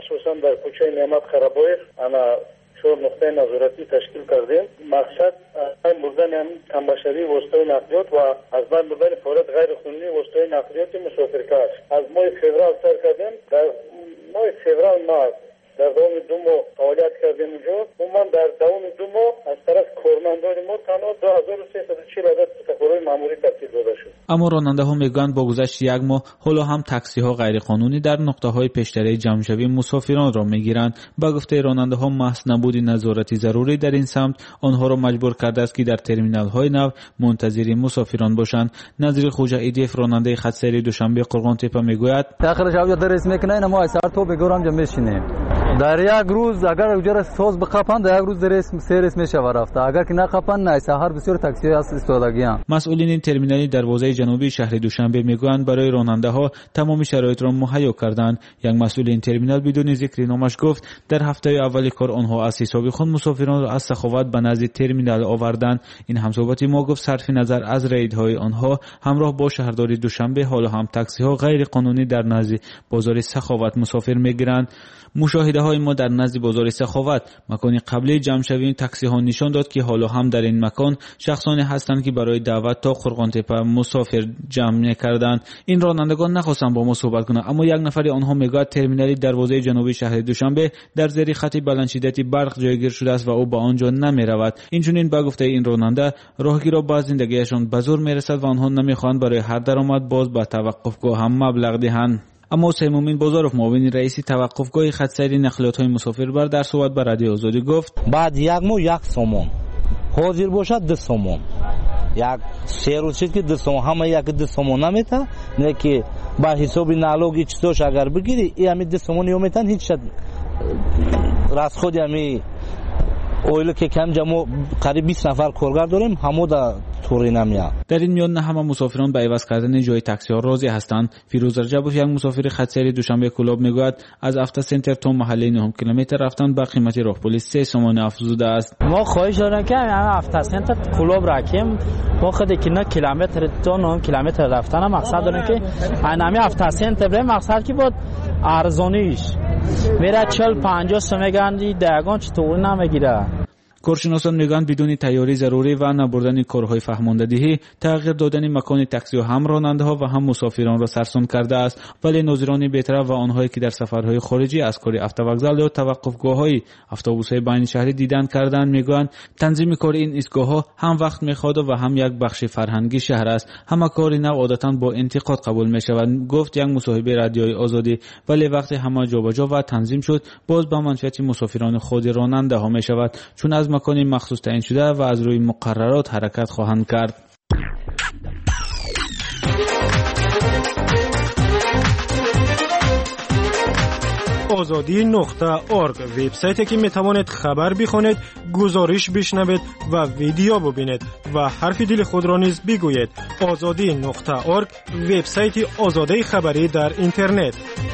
مخصوصا در کوچه نعمت خرابویف انا چهار نقطه نظارتی تشکیل کردیم. مقصد از بردن کمبشری وسطای نقلیات و از بین بردن فعالیت غیر قانونی وسطای نقلیات مسافرکش از ماه فوریه سر کردیم. در ماه فوریه ما در دوام دو ماه فعالیت کردیم اونجا. عموما در دوام دو ماه از طرف کارمندان ما تنها دو هزار و سیصد و چهل عدد تفکرهای ماموری ترتیب داده شد. اما راننده ها میگویند با گذشت یک ماه حالا هم تاکسی ها غیر قانونی در نقطه های پیشتری جمع‌شوی مسافران را میگیرند. با گفته راننده ها محض نبود نظارتی ضروری در این سمت آنها را مجبور کرده است که در ترمینال های نو منتظر مسافران باشند. نظیر خوجا ایدیف راننده خط سری دوشنبه قرغان تپه میگوید تاخیر شب درس میکنه ما ساعت تو بگورم جا میشینیم. در یک روز اگر اونجا سوز بخپن در یک روز درس سرس میشه رفته. اگر که نخپن نه سحر بسیار تاکسی هست استفادهگیان. مسئولین ترمینال دروازه جنوبی شهر دوشنبه میگویند برای راننده ها تمام شرایط را مهیا کردند. یک مسئول این ترمینال بدون ذکر نامش گفت در هفته اول کار آنها از حساب خود مسافران را از سخاوت به نزد ترمینال آوردند. این همصحبتی ما گفت صرف نظر از ریدهای آنها همراه با شهرداری دوشنبه حالا هم تاکسی ها غیر قانونی در نزد بازار سخاوت مسافر میگیرند. مشاهده های ما در نزد بازار سخاوت مکانی قبلی جمع‌شوی این تاکسی ها نشان داد که حالا هم در این مکان شخصانی هستند که برای دعوت تا قرغان تپه مسافر جمع کردند. این رانندگان نخواستند با ما صحبت کنند اما یک نفر آنها میگوید ترمینال دروازه جنوبی شهر دوشنبه در زیر خط بلند شدتی برق جایگیر شده است و او به آنجا نمیرود. اینچنین با گفته این راننده راهگیر را با زندگیشان به زور میرسد و آنها نمیخواهند برای هر درآمد باز به توقفگاه هم مبلغ دهند. اما سیمومین بازاروف معاون رئیس توقفگاه خط سری نقلیات های مسافربر در صحبت با رادیو آزادی گفت بعد یک مو یک سومون حاضر باشد دو سومون یک سه روز شد که دو سومون همه یک دو سومون نمیتا نه که با حساب نالوگی چیزاش اگر بگیری این همین دو سومون یومیتن هیچ شد راست خود همین اویل که کم جمع قریب بیست نفر کارگر داریم همو در توری نمیاد. در این میان نه همه مسافران به عوض کردن جای تاکسی ها راضی هستند. فیروز رجبوف یک مسافر خط سری دوشنبه کلاب میگوید از افتا سنتر تا محله نه کیلومتر رفتن با قیمت راه پلیس سه سومانه افزوده است. ما خواهش داریم که افتا سنتر کلاب راکیم ما خود که نه کیلومتر تا نه کیلومتر رفتن مقصد داریم که همین افتا سنتر بریم مقصد که بود ارزانیش میره چهل پنجاه سومه گندی دگان چطور نمیگیره. کارشناسان میگویند بدون تیاری ضروری و نبردن کارهای فهماندهی تغییر دادن مکان تاکسی هم راننده ها و هم مسافران را سرسام کرده است. ولی ناظران بی‌طرف و آنهایی که در سفرهای خارجی از کار افتا یا توقفگاه های اتوبوس های بین شهری دیدن کردند میگویند تنظیم کار این ایستگاه ها هم وقت میخواد و هم یک بخش فرهنگی شهر است. همه کار نو عادتا با انتقاد قبول میشود گفت یک مصاحبه رادیوی آزادی. ولی وقتی همه جابجا و تنظیم شد باز به منفعت مسافران خود راننده ها میشود چون از مکانی مخصوص تعیین شده و از روی مقررات حرکت خواهند کرد. آزادی نقطه ارگ وبسایتی که می توانید خبر بخوانید، گزارش بشنوید و ویدیو ببینید و حرف دل خود را نیز بگویید. آزادی نقطه ارگ وبسایت آزادی خبری در اینترنت.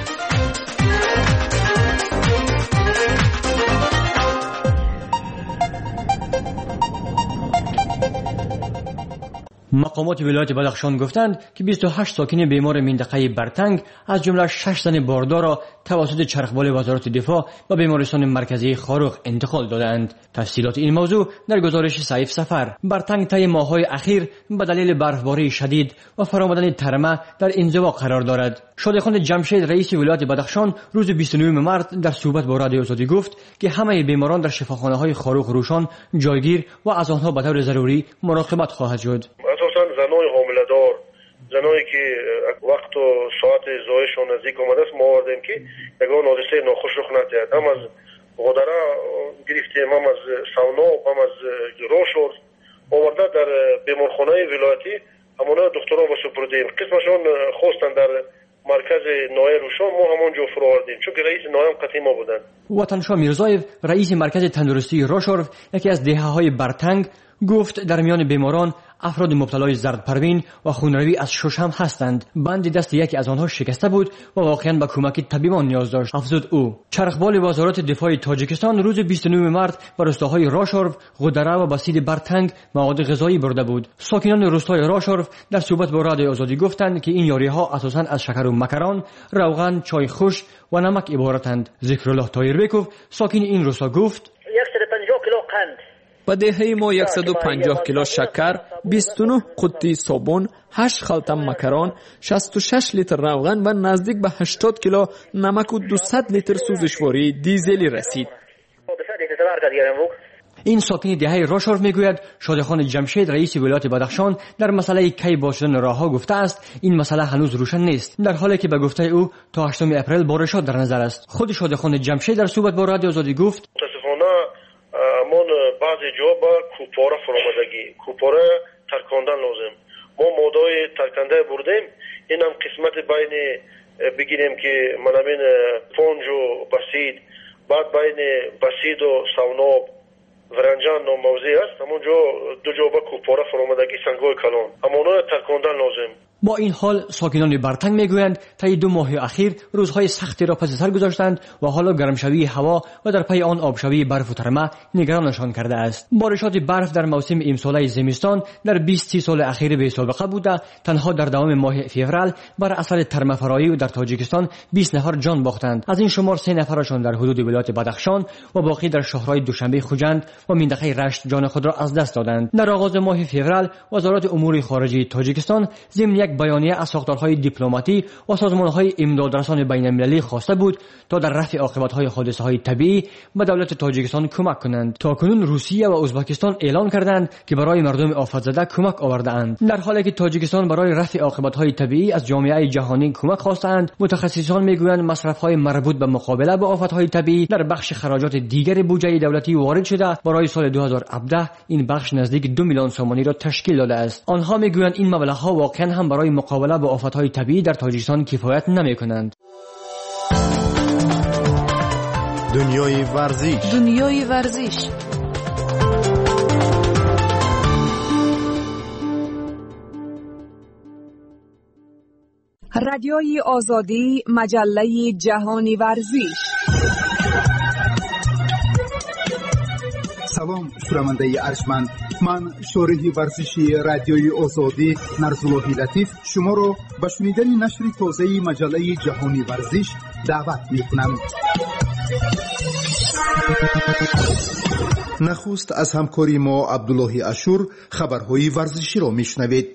مقامات ولایت بدخشان گفتند که بیست و هشت ساکن بیمار منطقه برتنگ از جمله شش زن باردار را توسط چرخبال وزارت دفاع و بیمارستان مرکزی خاروق انتقال دادند. تفصیلات این موضوع در گزارش سیف سفر. برتنگ طی ماه‌های اخیر به دلیل برفباری شدید و فرآمدن ترمه در انزوا قرار دارد. شادخان جمشید رئیس ولایت بدخشان روز بیست و نهم مارس در صحبت با رادیو آزادی گفت که همه بیماران در شفاخانه‌های خاروق روشان جایگیر و از آنها به طور ضروری مراقبت خواهد شد. زنای حامله‌دار، زنایی که وقت و ساعت زایشون نزدیک آمده است ما آوردیم که یگان حادثه ناخوش رخ ندهد. هم از غدره گرفتیم، هم از سونا، هم از راشور آورده در بیمارخانه ولایتی همون دکترها با سپردیم. قسمشون خواستن در مرکز نایه روشان، ما همونجا فرو آوردیم چون که رئیس نایه هم قطعی ما بودن. وطنشاه میرزایف رئیس مرکز تندرستی راشور یکی از دهه‌های برتنگ گفت در میان بیماران افراد مبتلای زردپروین و خونروی از شش هم هستند. بند دست یکی از آنها شکسته بود و واقعا به کمک طبیبان نیاز داشت، افزود او. چرخبال وزارت دفاع تاجیکستان روز بیست و نهم مارس به روستاهای راشورف، غودره و بسید برتنگ مواد غذایی برده بود. ساکنان روستای راشورف در صحبت با رادیو آزادی گفتند که این یاریها اساساً از شکر و مکران، روغن، چای خوش و نمک عبارتند. ذکرالله طایربکوف ساکن این روستا گفت: صد و پنجاه کیلو قند، به دهه ما صد و پنجاه کیلو شکر، بیست و نه قطی صابون، هشت خلطه مکران، شصت و شش لیتر روغن و نزدیک به هشتاد کیلو نمک و دویست لیتر سوزشواری دیزلی رسید. این ساکن دهه راشورف میگوید شادخان جمشید رئیس ولایت بدخشان در مسئله کی باز شدن راهها گفته است این مسئله هنوز روشن نیست، در حالی که به گفته او تا هشتم اپریل بارشات در نظر است. خود شادخان جمشید در صحبت با رادیو آزادی گفت: متاسفانه من بعضی جا با کوپاره فرآمدگی کوپاره ترکاندن لازم. ما مودای ترکنده بردیم، این هم قسمت بین بگیریم که من همین پونج و بسید، بعد بین بسید و سوناب ورنجان نام موضوع است. همونجا دو جا با کوپاره فرآمدگی سنگای کلان همونها ترکاندن لازم. با این حال ساکنان برتنگ میگویند طی دو ماه اخیر روزهای سختی را پس سر گذاشتند و حالا گرمشوی هوا و در پی آن آبشوی برف و ترمه نگرانشان کرده است. بارشات برف در موسم امساله زمستان در بیست سال اخیر به سابقه بوده. تنها در دوام ماه فوریه بر اثر ترمه فرایی و در تاجیکستان بیست نفر جان باختند. از این شمار سه نفرشان در حدود ولایت بدخشان و باقی در شهرهای دوشنبه خوجند و منطقه رشت جان خود را از دست دادند. در آغاز ماه فوریه وزارت امور خارجه تاجیکستان ضمن یک بیانیه از ساختارهای دیپلماتی و سازمانهای امدادرسان بین‌المللی خواسته بود تا در رفع عاقبت‌های حادثه‌های طبیعی به دولت تاجیکستان کمک کنند. تاکنون روسیه و ازبکستان اعلان کردند که برای مردم آفت‌زده کمک آورده‌اند. در حالی که تاجیکستان برای رفع عاقبت‌های طبیعی از جامعه جهانی کمک خواستند، متخصصان میگویند مصرف‌های مربوط به مقابله با آفت‌های طبیعی در بخش خراجات دیگر بودجه دولتی وارد شده. برای سال دو هزار و هفده این بخش نزدیک دو میلیون سومانی را تشکیل داده است. آنها میگویند این مبلغ‌ها واقعاً هم برای مقابله با آفت‌های طبیعی در تاجیکستان کفایت نمی‌کنند. دنیای ورزش دنیای ورزش رادیوی آزادی، مجله جهانی ورزش. سلام شنونده ارجمند، من شارح ورزشی رادیوی آزادی نرزاللهی لطیف شما را به شنیدن نشر تازه مجله جهانی ورزش دعوت می‌کنم. نخست از همکاری ما عبدالله اشور خبرهای ورزشی را میشنوید.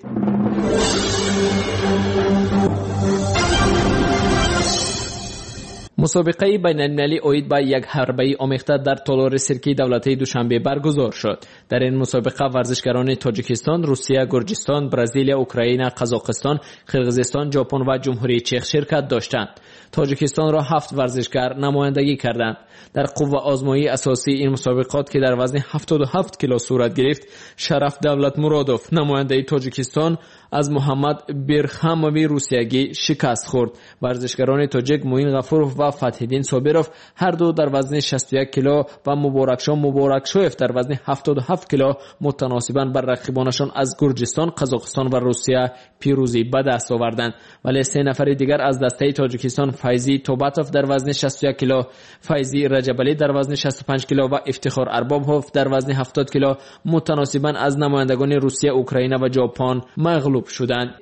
مسابقه بین المللی اوید با یک حربه آمیخته در تالار سرکی دولتی دوشنبه برگزار شد. در این مسابقه ورزشکاران تاجیکستان، روسیه، گرجستان، برزیل، اوکراین، قزاقستان، قرقیزستان، ژاپن و جمهوری چک شرکت داشتند. تاجیکستان را هفت ورزشکار نمایندگی کردند. در قوه آزمایی اساسی این مسابقات که در وزن هفتاد و هفت کیلو صورت گرفت، شرف دولت مرادوف نماینده تاجیکستان از محمد برخموی روسیگی شکست خورد. ورزشکاران تاجیک موین غفورov و فتحالدین صابروف هر دو در وزن شصت و یک کیلو و مبارکشاه مبارکشویف در وزن هفتاد و هفت کیلو متناسباً بر رقیبانشان از گرجستان، قزاقستان و روسیه پیروزی به دست آوردند. ولی سه نفر دیگر از دسته تاجیکستان فایزی توباتوف در وزن شصت و یک کیلو، فایزی رجبالی در وزن شصت و پنج کیلو و افتخار اربابوف در وزن هفتاد کیلو متناسباً از نمایندگان روسیه، اوکراین و ژاپن مغلوب شدند.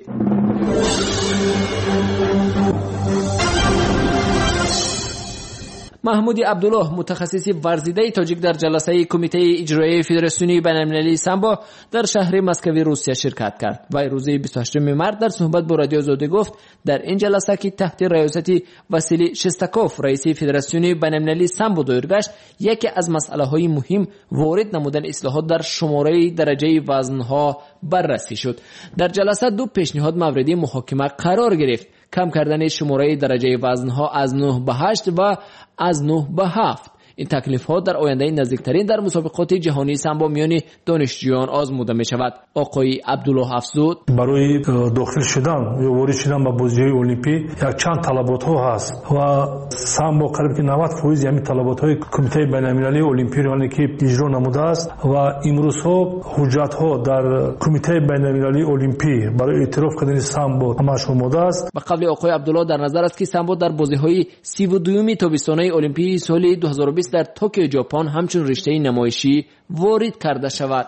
محمود عبدالله متخصص ورزیده تاجیک در جلسه کمیته اجرایی فدراسیون بین‌المللی سامبو در شهر مسکو روسیه شرکت کرد. و روز بیست و هشتم مارس در صحبت با رادیو آزادی گفت در این جلسه که تحت ریاست واسیلی شستاکوف رئیس فدراسیون بین‌المللی سامبو دایر گشت، یکی از مسائل‌های مهم وارد نمودن اصلاحات در شماره درجه وزن‌ها بررسی شد. در جلسه دو پیشنهاد موردی محاکمه قرار گرفت: کم کردن شماره درجه وزن‌ها از نه به هشت و از نه به هفت. این تکلیف‌ها در آینده نزدیکترین در مسابقات جهانی سامبو میان دانشجویان آزموده می‌شود. آقای عبدالله افزود برای داخل شدن یا وارد شدن به بازی‌های المپی یک چند طلبات‌ها هست و سامبو قریب که نود درصد یعنی طلبات‌های کمیته بین‌المللی المپی را که اجرا نموده است و امروزها حجت‌ها در کمیته بین‌المللی المپی برای اعتراف کردن سامبو همش آماده است. به قول آقای عبدالله در نظر است که سامبو در بازی‌های سی و دوم تابستان‌های المپی سال دو هزار و بیست در توکیو ژاپن همچون رشته نمایشی وارد کرده شود.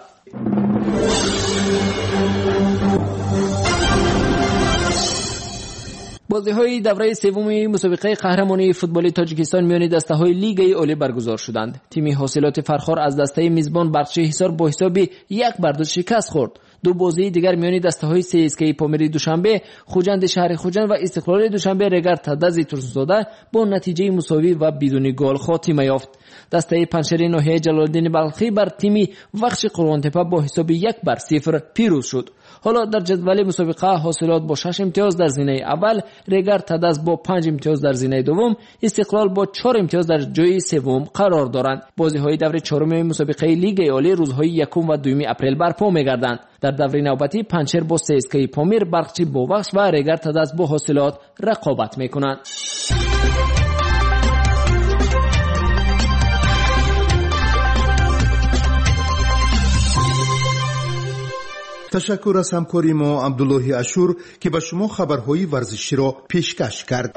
بازی‌های دوره سوم مسابقه قهرمانی فوتبال تاجیکستان میان دسته‌های لیگ عالی برگزار شدند. تیم حاصلات فرخار از دسته میزبان برچه حصار با حساب یک بر دو شکست خورد. دو بازی دیگر میان دسته‌های سی اس کی پامیری دوشنبه، خوجند شهر خوجند و استقلال دوشنبه رگر تدز ترسزاده با نتیجه مساوی و بدون گل خاتمه یافت. دسته پنشری ناحیه جلال‌الدین بلخی بر تیم وخش قرآن‌تپه با حساب یک بر صفر پیروز شد. حالا در جدول مسابقه حاصلات با شش امتیاز در زینه اول، رگر تدز با پنج امتیاز در زینه دوم، استقلال با چهار امتیاز در جای سوم قرار دارند. بازی‌های دوره چهارم مسابقه لیگ عالی روزهای یکم و دوم اپریل برپا می‌گردند. در دوره نوبتی پنچر با سی اس کی پامیر، برقچی با وخش و رگر تدز با حاصلات رقابت می‌کنند. تشکر از همکاری ما عبدالله اشور که به شما خبرهای ورزشی را پیشکش کرد.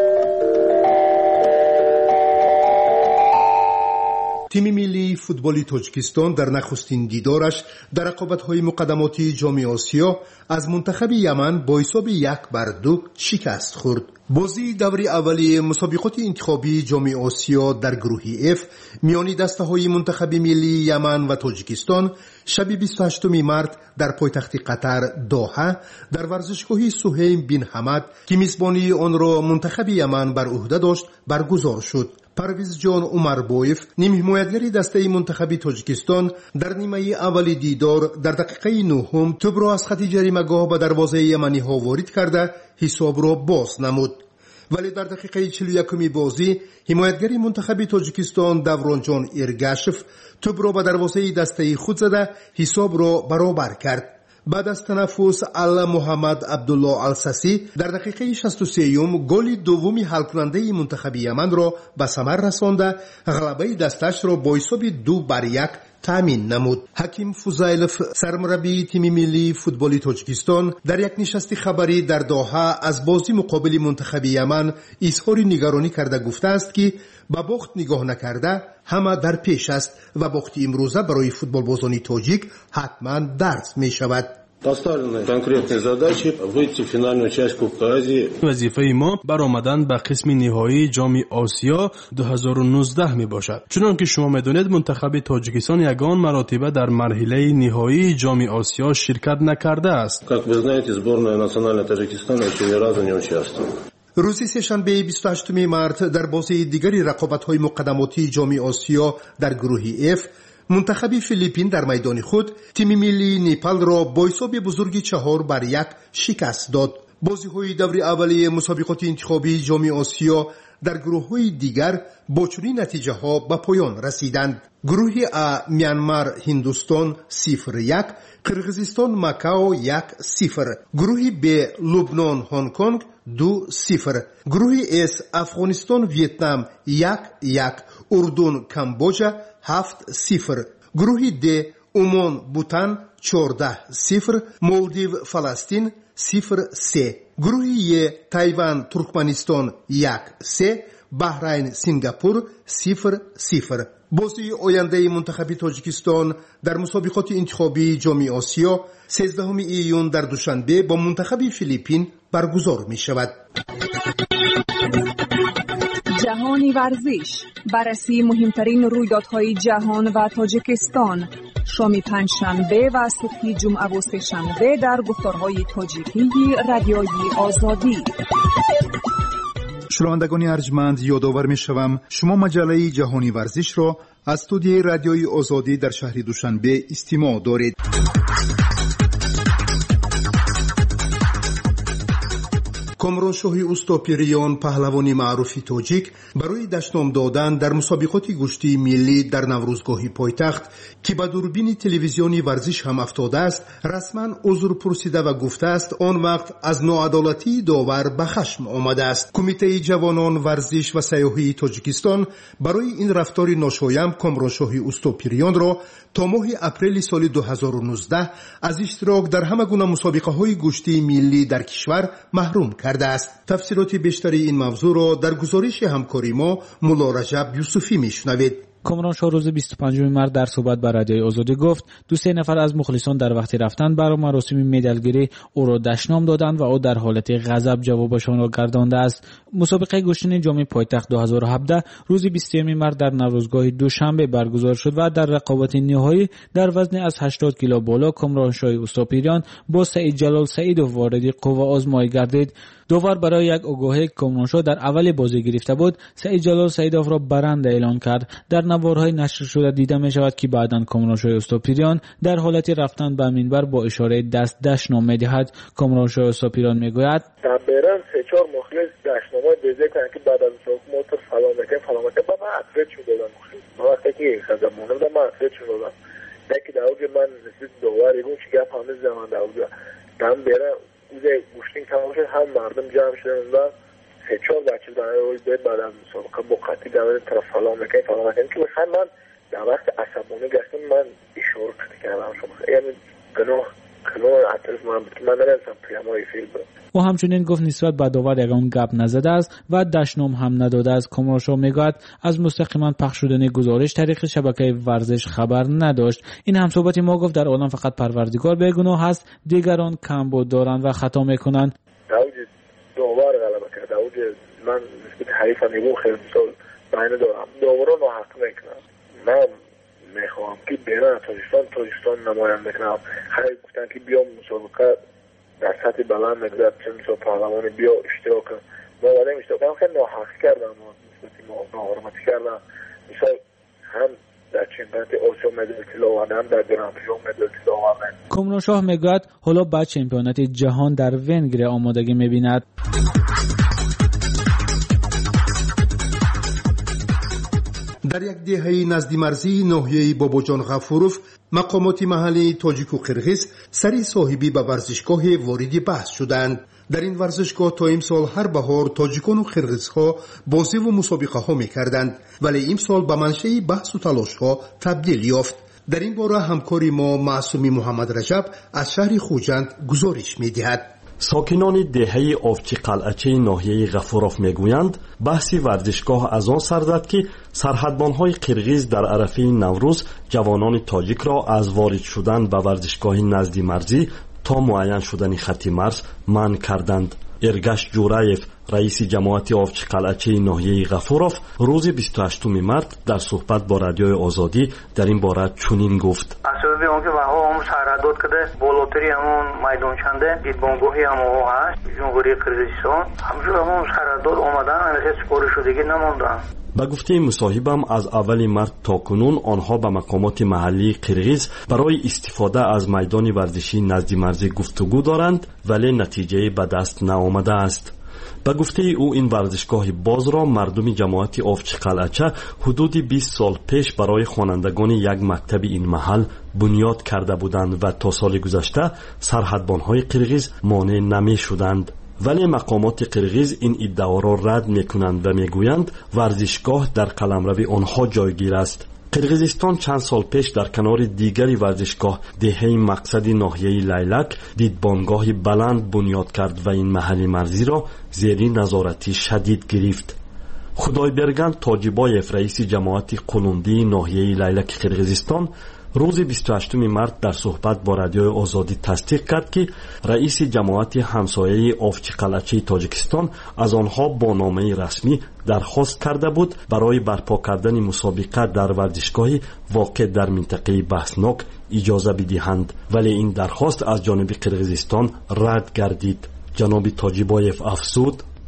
تیم ملی فوتبال تاجیکستان در نخستین دیدارش در رقابت‌های مقدماتی جام آسیا از منتخب یمن با حساب یک بر دو شکست خورد. بازی دوره اولی مسابقات انتخابی جام آسیا در گروه اف میان دسته‌های منتخب ملی یمن و تاجیکستان شب بیست و هشتم مارس در پایتخت قطر دوحه در ورزشگاه سهیل بن حمد که میزبانی آن را منتخب یمن بر عهده داشت برگزار شد. پرویز جان عمربویف نیم حمایتگر دسته منتخب تاجیکستان در نیمه اول دیدار در دقیقه نهم توپ را از خط جریمه‌گاه به دروازه یمنی ها وارد کرده حساب را باز نمود. ولی در دقیقه چهل و یکم بازی حمایتگر منتخب تاجیکستان دوران جان ایرگاشف توپ را به دروازه دسته خود زده حساب را برابر کرد. بعد از تنفس ال محمد عبدالله السسی در دقیقه شصت و سه گل دومی حل کننده منتخب یمن را به ثمر رسانده غلبه دستش را با حساب دو بر یک تامین نمود. حکیم فوزایلف سرمربی تیم ملی فوتبال تاجیکستان در یک نشست خبری در دوحه از بازی مقابل منتخب یمن اظهار نگرانی کرده گفته است که به باخت نگاه نکرده همه در پیش است و باخت امروزه برای فوتبال بازان تاجیک حتما درس می شود. Поставлены конкретные задачи выйти в финальную часть Кубка Азии. وظیفه ما برآمدن به قسم نهایی جام آسیا دو هزار و نوزده می باشد. چون که شما میدونید منتخب تاجیکستان یگان مراتبه در مرحله نهایی جام آسیا شرکت نکرده است. Как вы знаете, сборная национальной Таджикистана еще ни разу не участвовала. روز سه‌شنبه بیست و هشتم مارس در بازی دیگری رقابت‌های مقدماتی جام آسیا در گروه اف منتخب فیلیپین در میدان خود تیم ملی نیپال را با حساب بزرگ چهار بر یک شکست داد. بازی‌های دوره اولیه مسابقات انتخابی جام آسیا در گروه‌های دیگر با چنین نتیجه‌ها به پایان رسیدند. گروه ا میانمار هندوستان صفر یک، قرقیزستان ماکائو یک صفر، گروه ب لبنان هنگ کنگ دو صفر، گروه اس افغانستان ویتنام یک یک، اردن کامبوجا هفت صفر، گروه د عمان بوتان چهارده صفر، مالدیو فلسطین صفر سه، گروه ی تایوان ترکمنستان یک سه، بحرین سنگاپور صفر صفر. بازی آینده منتخب تاجیکستان در مسابقات انتخابی جام آسیا سیزدهم ایون در دوشنبه با منتخب فیلیپین برگزار می شود. جهانی ورزش، بررسی مهمترین رویدادهای جهان و تاجیکستان، شام پنجشنبه و صبح جمعه و سه‌شنبه در گفتارهای تاجیکی رادیوی آزادی. شنوندگان ارجمند، یادآور می‌شوم شما مجله جهانی ورزش را از استودیوی رادیوی آزادی در شهر دوشنبه استماع دارید. کامرانشاه اوستاپیریان پهلوانی معروف تاجیک برای دشنام دادن در مسابقات گشتی ملی در نوروزگاه پایتخت که به دوربین تلویزیونی ورزش هم افتاده است رسما عذر پرسیده و گفته است آن وقت از ناعدالتی داور به خشم آمده است. کمیته جوانان ورزش و سیاحی تاجیکستان برای این رفتار ناشایم کامرانشاه اوستاپیریان را تا ماه اپریل سال دو هزار و نوزده از اشتراک در همه گونه مسابقه های گشتی ملی در کشور محروم کرده است. تفصیلات بیشتری این موضوع را در گزارش همکاری ما مولا رجب یوسفی میشنوید. کامرانشاه روز بیست و پنجم مارس در صحبت با رادیوی آزادی گفت دو سه نفر از مخلصان در وقت رفتن برای مراسم مدالگیری او را دشنام دادند و او در حالت غضب جوابشان را گردانده است. مسابقه گشتن جام پایتخت دو هزار و هفده روز بیست و یک مارس در نوروزگاه دوشنبه برگزار شد و در رقابت نهایی در وزن از هشتاد کیلو بالا کامرانشاه اوستاپیریان با سعید جلال سعیدوف وارد قوه آزمایی گردید. داور برای یک آگاهی کامرانشاه در اول بازی گرفته بود سعید جلال سعیدوف را برنده اعلان کرد. در نوارهای نشر شده دیده می شود که بعداً کامرانشاه اوستاپیریان در حالت رفتن به منبر با اشاره دست دشنام می دهد. کامرانشاه اوستاپیریان می گوید در برن سه چهار مخلص دشنامای بزه کنن که بعد از موتور فلان بکن فلان بکن با من اتفیت شد دادن مخلص ما وقتی که خزم مونم در من اتفیت شد دادن یکی در اوج من نسید دوار ایگون چی گفت همه زمان در اوج دم برن اوزه گوشتین تمام شد هم مردم جمع شدن و سه چهار بچه دانه روی باید بعد از مسابقه با قطعی دوار طرف فلان بکن فلان بکن که بخیر من در وقت عصبانی گشتم من اشاره کردم شما یعنی گناه گناه عطرف من بود که من نرسم پیامای فیلم بود. او همچنین گفت نسبت به داور یگان گپ نزده است و دشنام هم نداده است. کامرانشاه میگوید از مستقیما پخش شدن گزارش طریق شبکه ورزش خبر نداشت. این همصحبت ما گفت در عالم فقط پروردگار بیگناه است، دیگران کمبود دارند و خطا میکنند. داوود داور غلبه کرد. داوود من نسبت حریف نیمو خیلی مثال بین دارم. داوران رو حق میکنم. من میخوام که بیرون تاجیکستان تاجیکستان نماینده کنم. خیلی گفتن که بیام مسابقه در سطح بلند مقدار چه مثل پارلمان بیا اشتراک کنم. ما ولی اشتراک کنم خیلی ناحق کردم. نسبتی ما ناحرمتی کردم. مثال هم در چمپیونات آسیا مدال طلا آوردن هم در گران پری مدال طلا آوردن. کامرانشاه میگوید حالا بعد چمپیونات جهان در ونگر آمادگی میبیند. در یک دهه نزد مرزی ناحیه باباجان غفوروف مقامات محلی تاجیک و قرغیز سری صاحبی به ورزشگاه وارد بحث شدند. در این ورزشگاه تا امسال هر بهار تاجیکان و قرغیزها بازی و مسابقه ها میکردند ولی امسال به منشأ بحث و تلاش ها تبدیل یافت. در این باره همکاری ما معصومی محمد رجب از شهر خوجند گزارش میدهد. ساکنان دهه آفچی قلعچه ناحیه غفوروف میگویند بحث ورزشگاه از آن سر زد که سرحدبانهای قرغیز در عرفه نوروز جوانان تاجیک را از وارد شدن به ورزشگاه نزد مرزی تا معین شدن خط مرز منع کردند. ارگش جورایف رئیس جماعت آفچی قلعچه ناحیه غفوروف روز بیست و هشتم مارس در صحبت با رادیوی آزادی در این باره چنین گفت: اسبابی اون که واقعا هم سرحدات کده بالاتری همون میدانچنده دیدبانگاهی هم هست جمهوری قرغیزستان همون همون سرحدات اومدن هیچ سپاری شدگی نموندن. با گفته مصاحبم از اول مارس تا کنون آنها به مقامات محلی قرغیز برای استفاده از میدان ورزشی نزد مرزی گفتگو دارند ولی نتیجه به دست نآمده است. با گفته او این ورزشگاه باز را مردم جماعت آفچی قلعچه حدود بیست سال پیش برای خوانندگان یک مکتب این محل بنیاد کرده بودند و تا سال گذشته سرحدبانهای قرغیز مانع نمی شدند. ولی مقامات قرغیز این ادعا را رد میکنند و میگویند ورزشگاه در قلمرو آنها جایگیر است. قرغیزستان چند سال پیش در کنار دیگری ورزشگاه دهه مقصد ناحیه لیلک دیدبانگاه بلند بنیاد کرد و این محل مرزی را زیر نظارتی شدید گرفت. خدایبرگان تاجیبایف رئیس جماعت قلوندی ناحیه لیلک قرغیزستان روز بیست و هشتم مارس در صحبت با رادیوی آزادی تصدیق کرد که رئیس جماعت همسایه آفچی قلعچه تاجیکستان از آنها با نامه رسمی درخواست کرده بود برای برپا کردن مسابقه در ورزشگاهی واقع در منطقه بحثناک اجازه بدهند ولی این درخواست از جانب قرغیزستان رد گردید. جناب تاجیبایف افزود: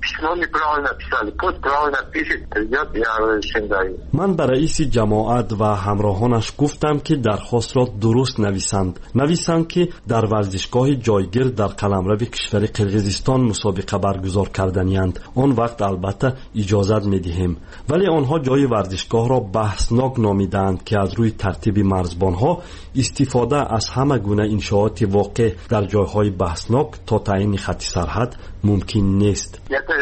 من به رئیس جماعت و همراهانش گفتم که درخواست را درست نویسند نویسند که در ورزشگاه جایگیر در قلمرو کشور قرقیزستان مسابقه برگزار کردنیند. آن وقت البته اجازت میدهیم. ولی آنها جای ورزشگاه را بحثناک نامیدند که از روی ترتیب مرزبانها استفاده از همه گونه انشاءات واقع در جایهای بحثناک تا تعیین خط سرحد ممکن نیست.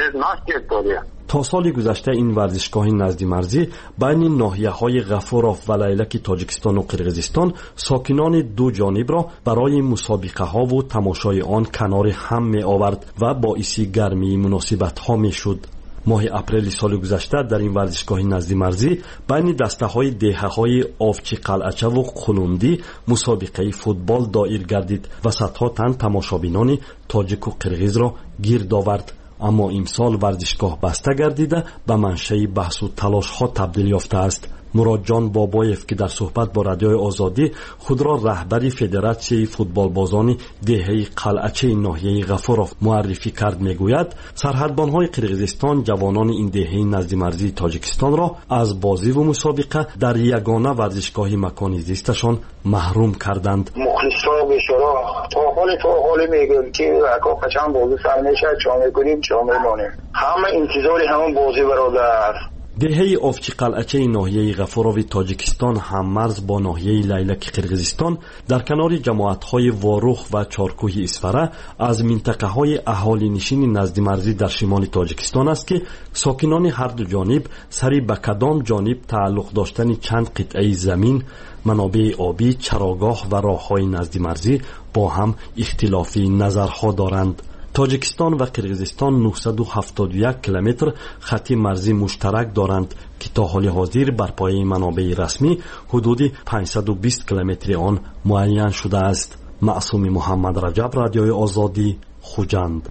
تا سال گذشته این ورزشگاه نزدی مرزی بین ناحیه‌های غفورов و لیلک تاجیکستان و قرقیزستان ساکنان دو جانب را برای مسابقه ها و تماشای آن کنار هم می آورد و باعث گرمی مناسبت ها می شد. ماه اپریل سال گذشته در این ورزشگاه نزدی مرزی بین دسته های دهه های آفچی قلعچه و قلوندی مسابقه فوتبال دایر گردید و صدها تن تماشابینان تاجیک و قرقیز را گرد آورد. اما امسال ورزشگاه بسته گردیده به منشأ بحث و تلاش ها تبدیل یافته است. مراد جان بابایف که در صحبت با رادیوی آزادی خود را رهبری فدراسیون فوتبال بازان دهه قلعچه ناحیه غفورov معرفی کرد میگوید سرحدبانهای قرقیزستان جوانان این دهه نزد مرزی تاجیکستان را از بازی و مسابقه در یگانه ورزشگاه مکان زیستشان محروم کردند. مخلصا بیچاره تا حال تا حال میگن که اگه قشنگ بازی سر میشه چا میکنیم چا میمونیم. همه انتظار همون بازی برادر. دهه آفچی قلعچه ناحیه غفورov تاجیکستان هم مرز با ناحیه لیلک قرقیزستان در کنار جماعت‌های واروخ و چارکوه اسفره از منطقه‌های اهالی نشین نزد مرزی در شمال تاجیکستان است که ساکنان هر دو جانب سری به کدام جانب تعلق داشتن چند قطعه زمین، منابع آبی، چراگاه و راه‌های نزد مرزی با هم اختلافی نظرها دارند. تاجیکستان و قرقیزستان نهصد و هفتاد و یک کیلومتر خط مرزی مشترک دارند که تا حال حاضر بر پایه منابع رسمی حدود پانصد و بیست کیلومتر آن معین شده است. معصوم محمد رجب، رادیوی آزادی، خوجند.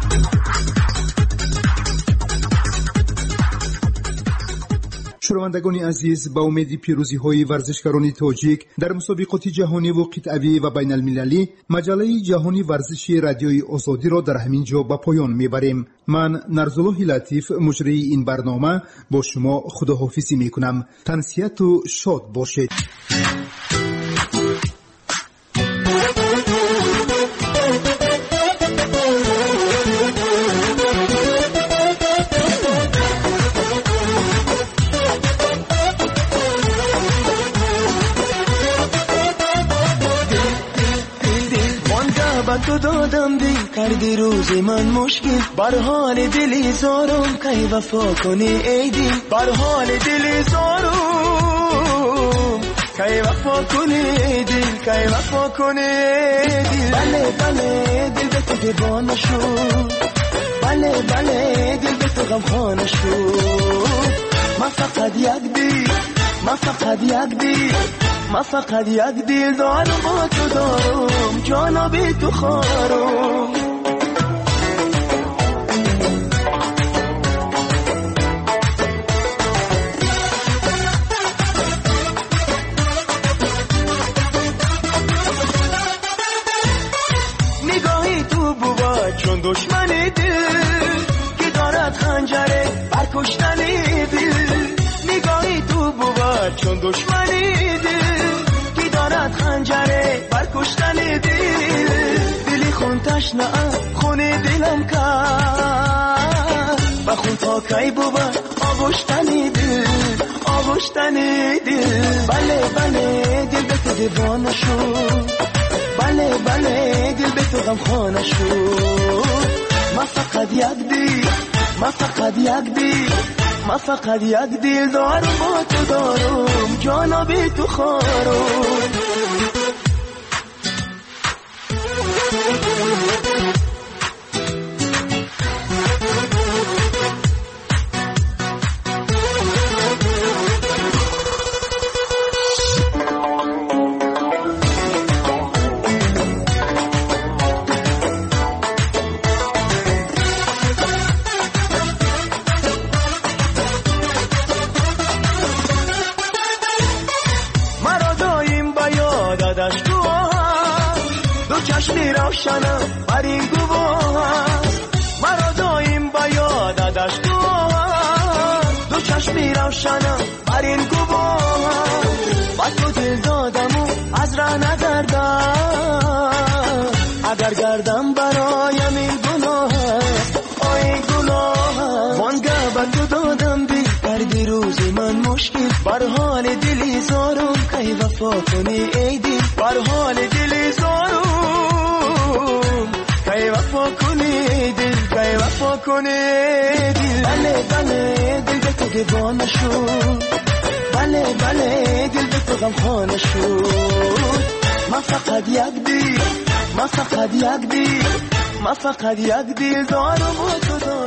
شنوندگان عزیز، با امید پیروزی های ورزشکاران تاجیک در مسابقات جهانی و قطعی و بین المللی، مجله جهانی ورزشی رادیوی آزادی را در همین جا به پایان میبریم. من نرزالله لطیف مجری این برنامه با شما خداحافظی میکنم. تنسیت و شاد باشید. تو دادم دل کردی روز من مشکل بر حال دلی زارم کی وفا کنی ای دل بر حال دلی زارم کی وفا کنی ای دل کی وفا کنی ای دل بله بله دل به تو دیوانه شد بله بله دل به تو غمخانه شد من فقط یک دل من فقط یک دل من فقط یک دل دارم با تو دارم جانا بی تو خارم نگاهی تو بود چون دشمن دل که دارد خنجره بر کشتن دل نگاهی تو بود چون دشمن دل دارد خنجره بر کشتن دل دلی خون تشنه خون دلم کرد و خون تا کی بود آغشتن دل آغشتن دل بله بله دل به تو دیوانه شد بله بله دل به تو غمخانه شد من فقط یک دل من فقط یک دل من فقط یک دل دارم با تو دارم جانا بی تو خارم چشمی روشنم بر این گواه مرا دایم با یاد روشنم بر این گواهم با تو دل دادم و از ره نگردم اگر گردم برایم این گناه آی گناه وانگه با تو دادم دل کردی روز من مشکل بر حال دلی زارم کی وفا کنی ای دل بر حال دلی زارم کی وفا کنی دل کی وفا کنی دل بله بله دل به تو دیوانه شد بله بله دل به تو غمخانه شد من فقط یک دل من فقط یک دل من فقط یک دل دارم و تو دارم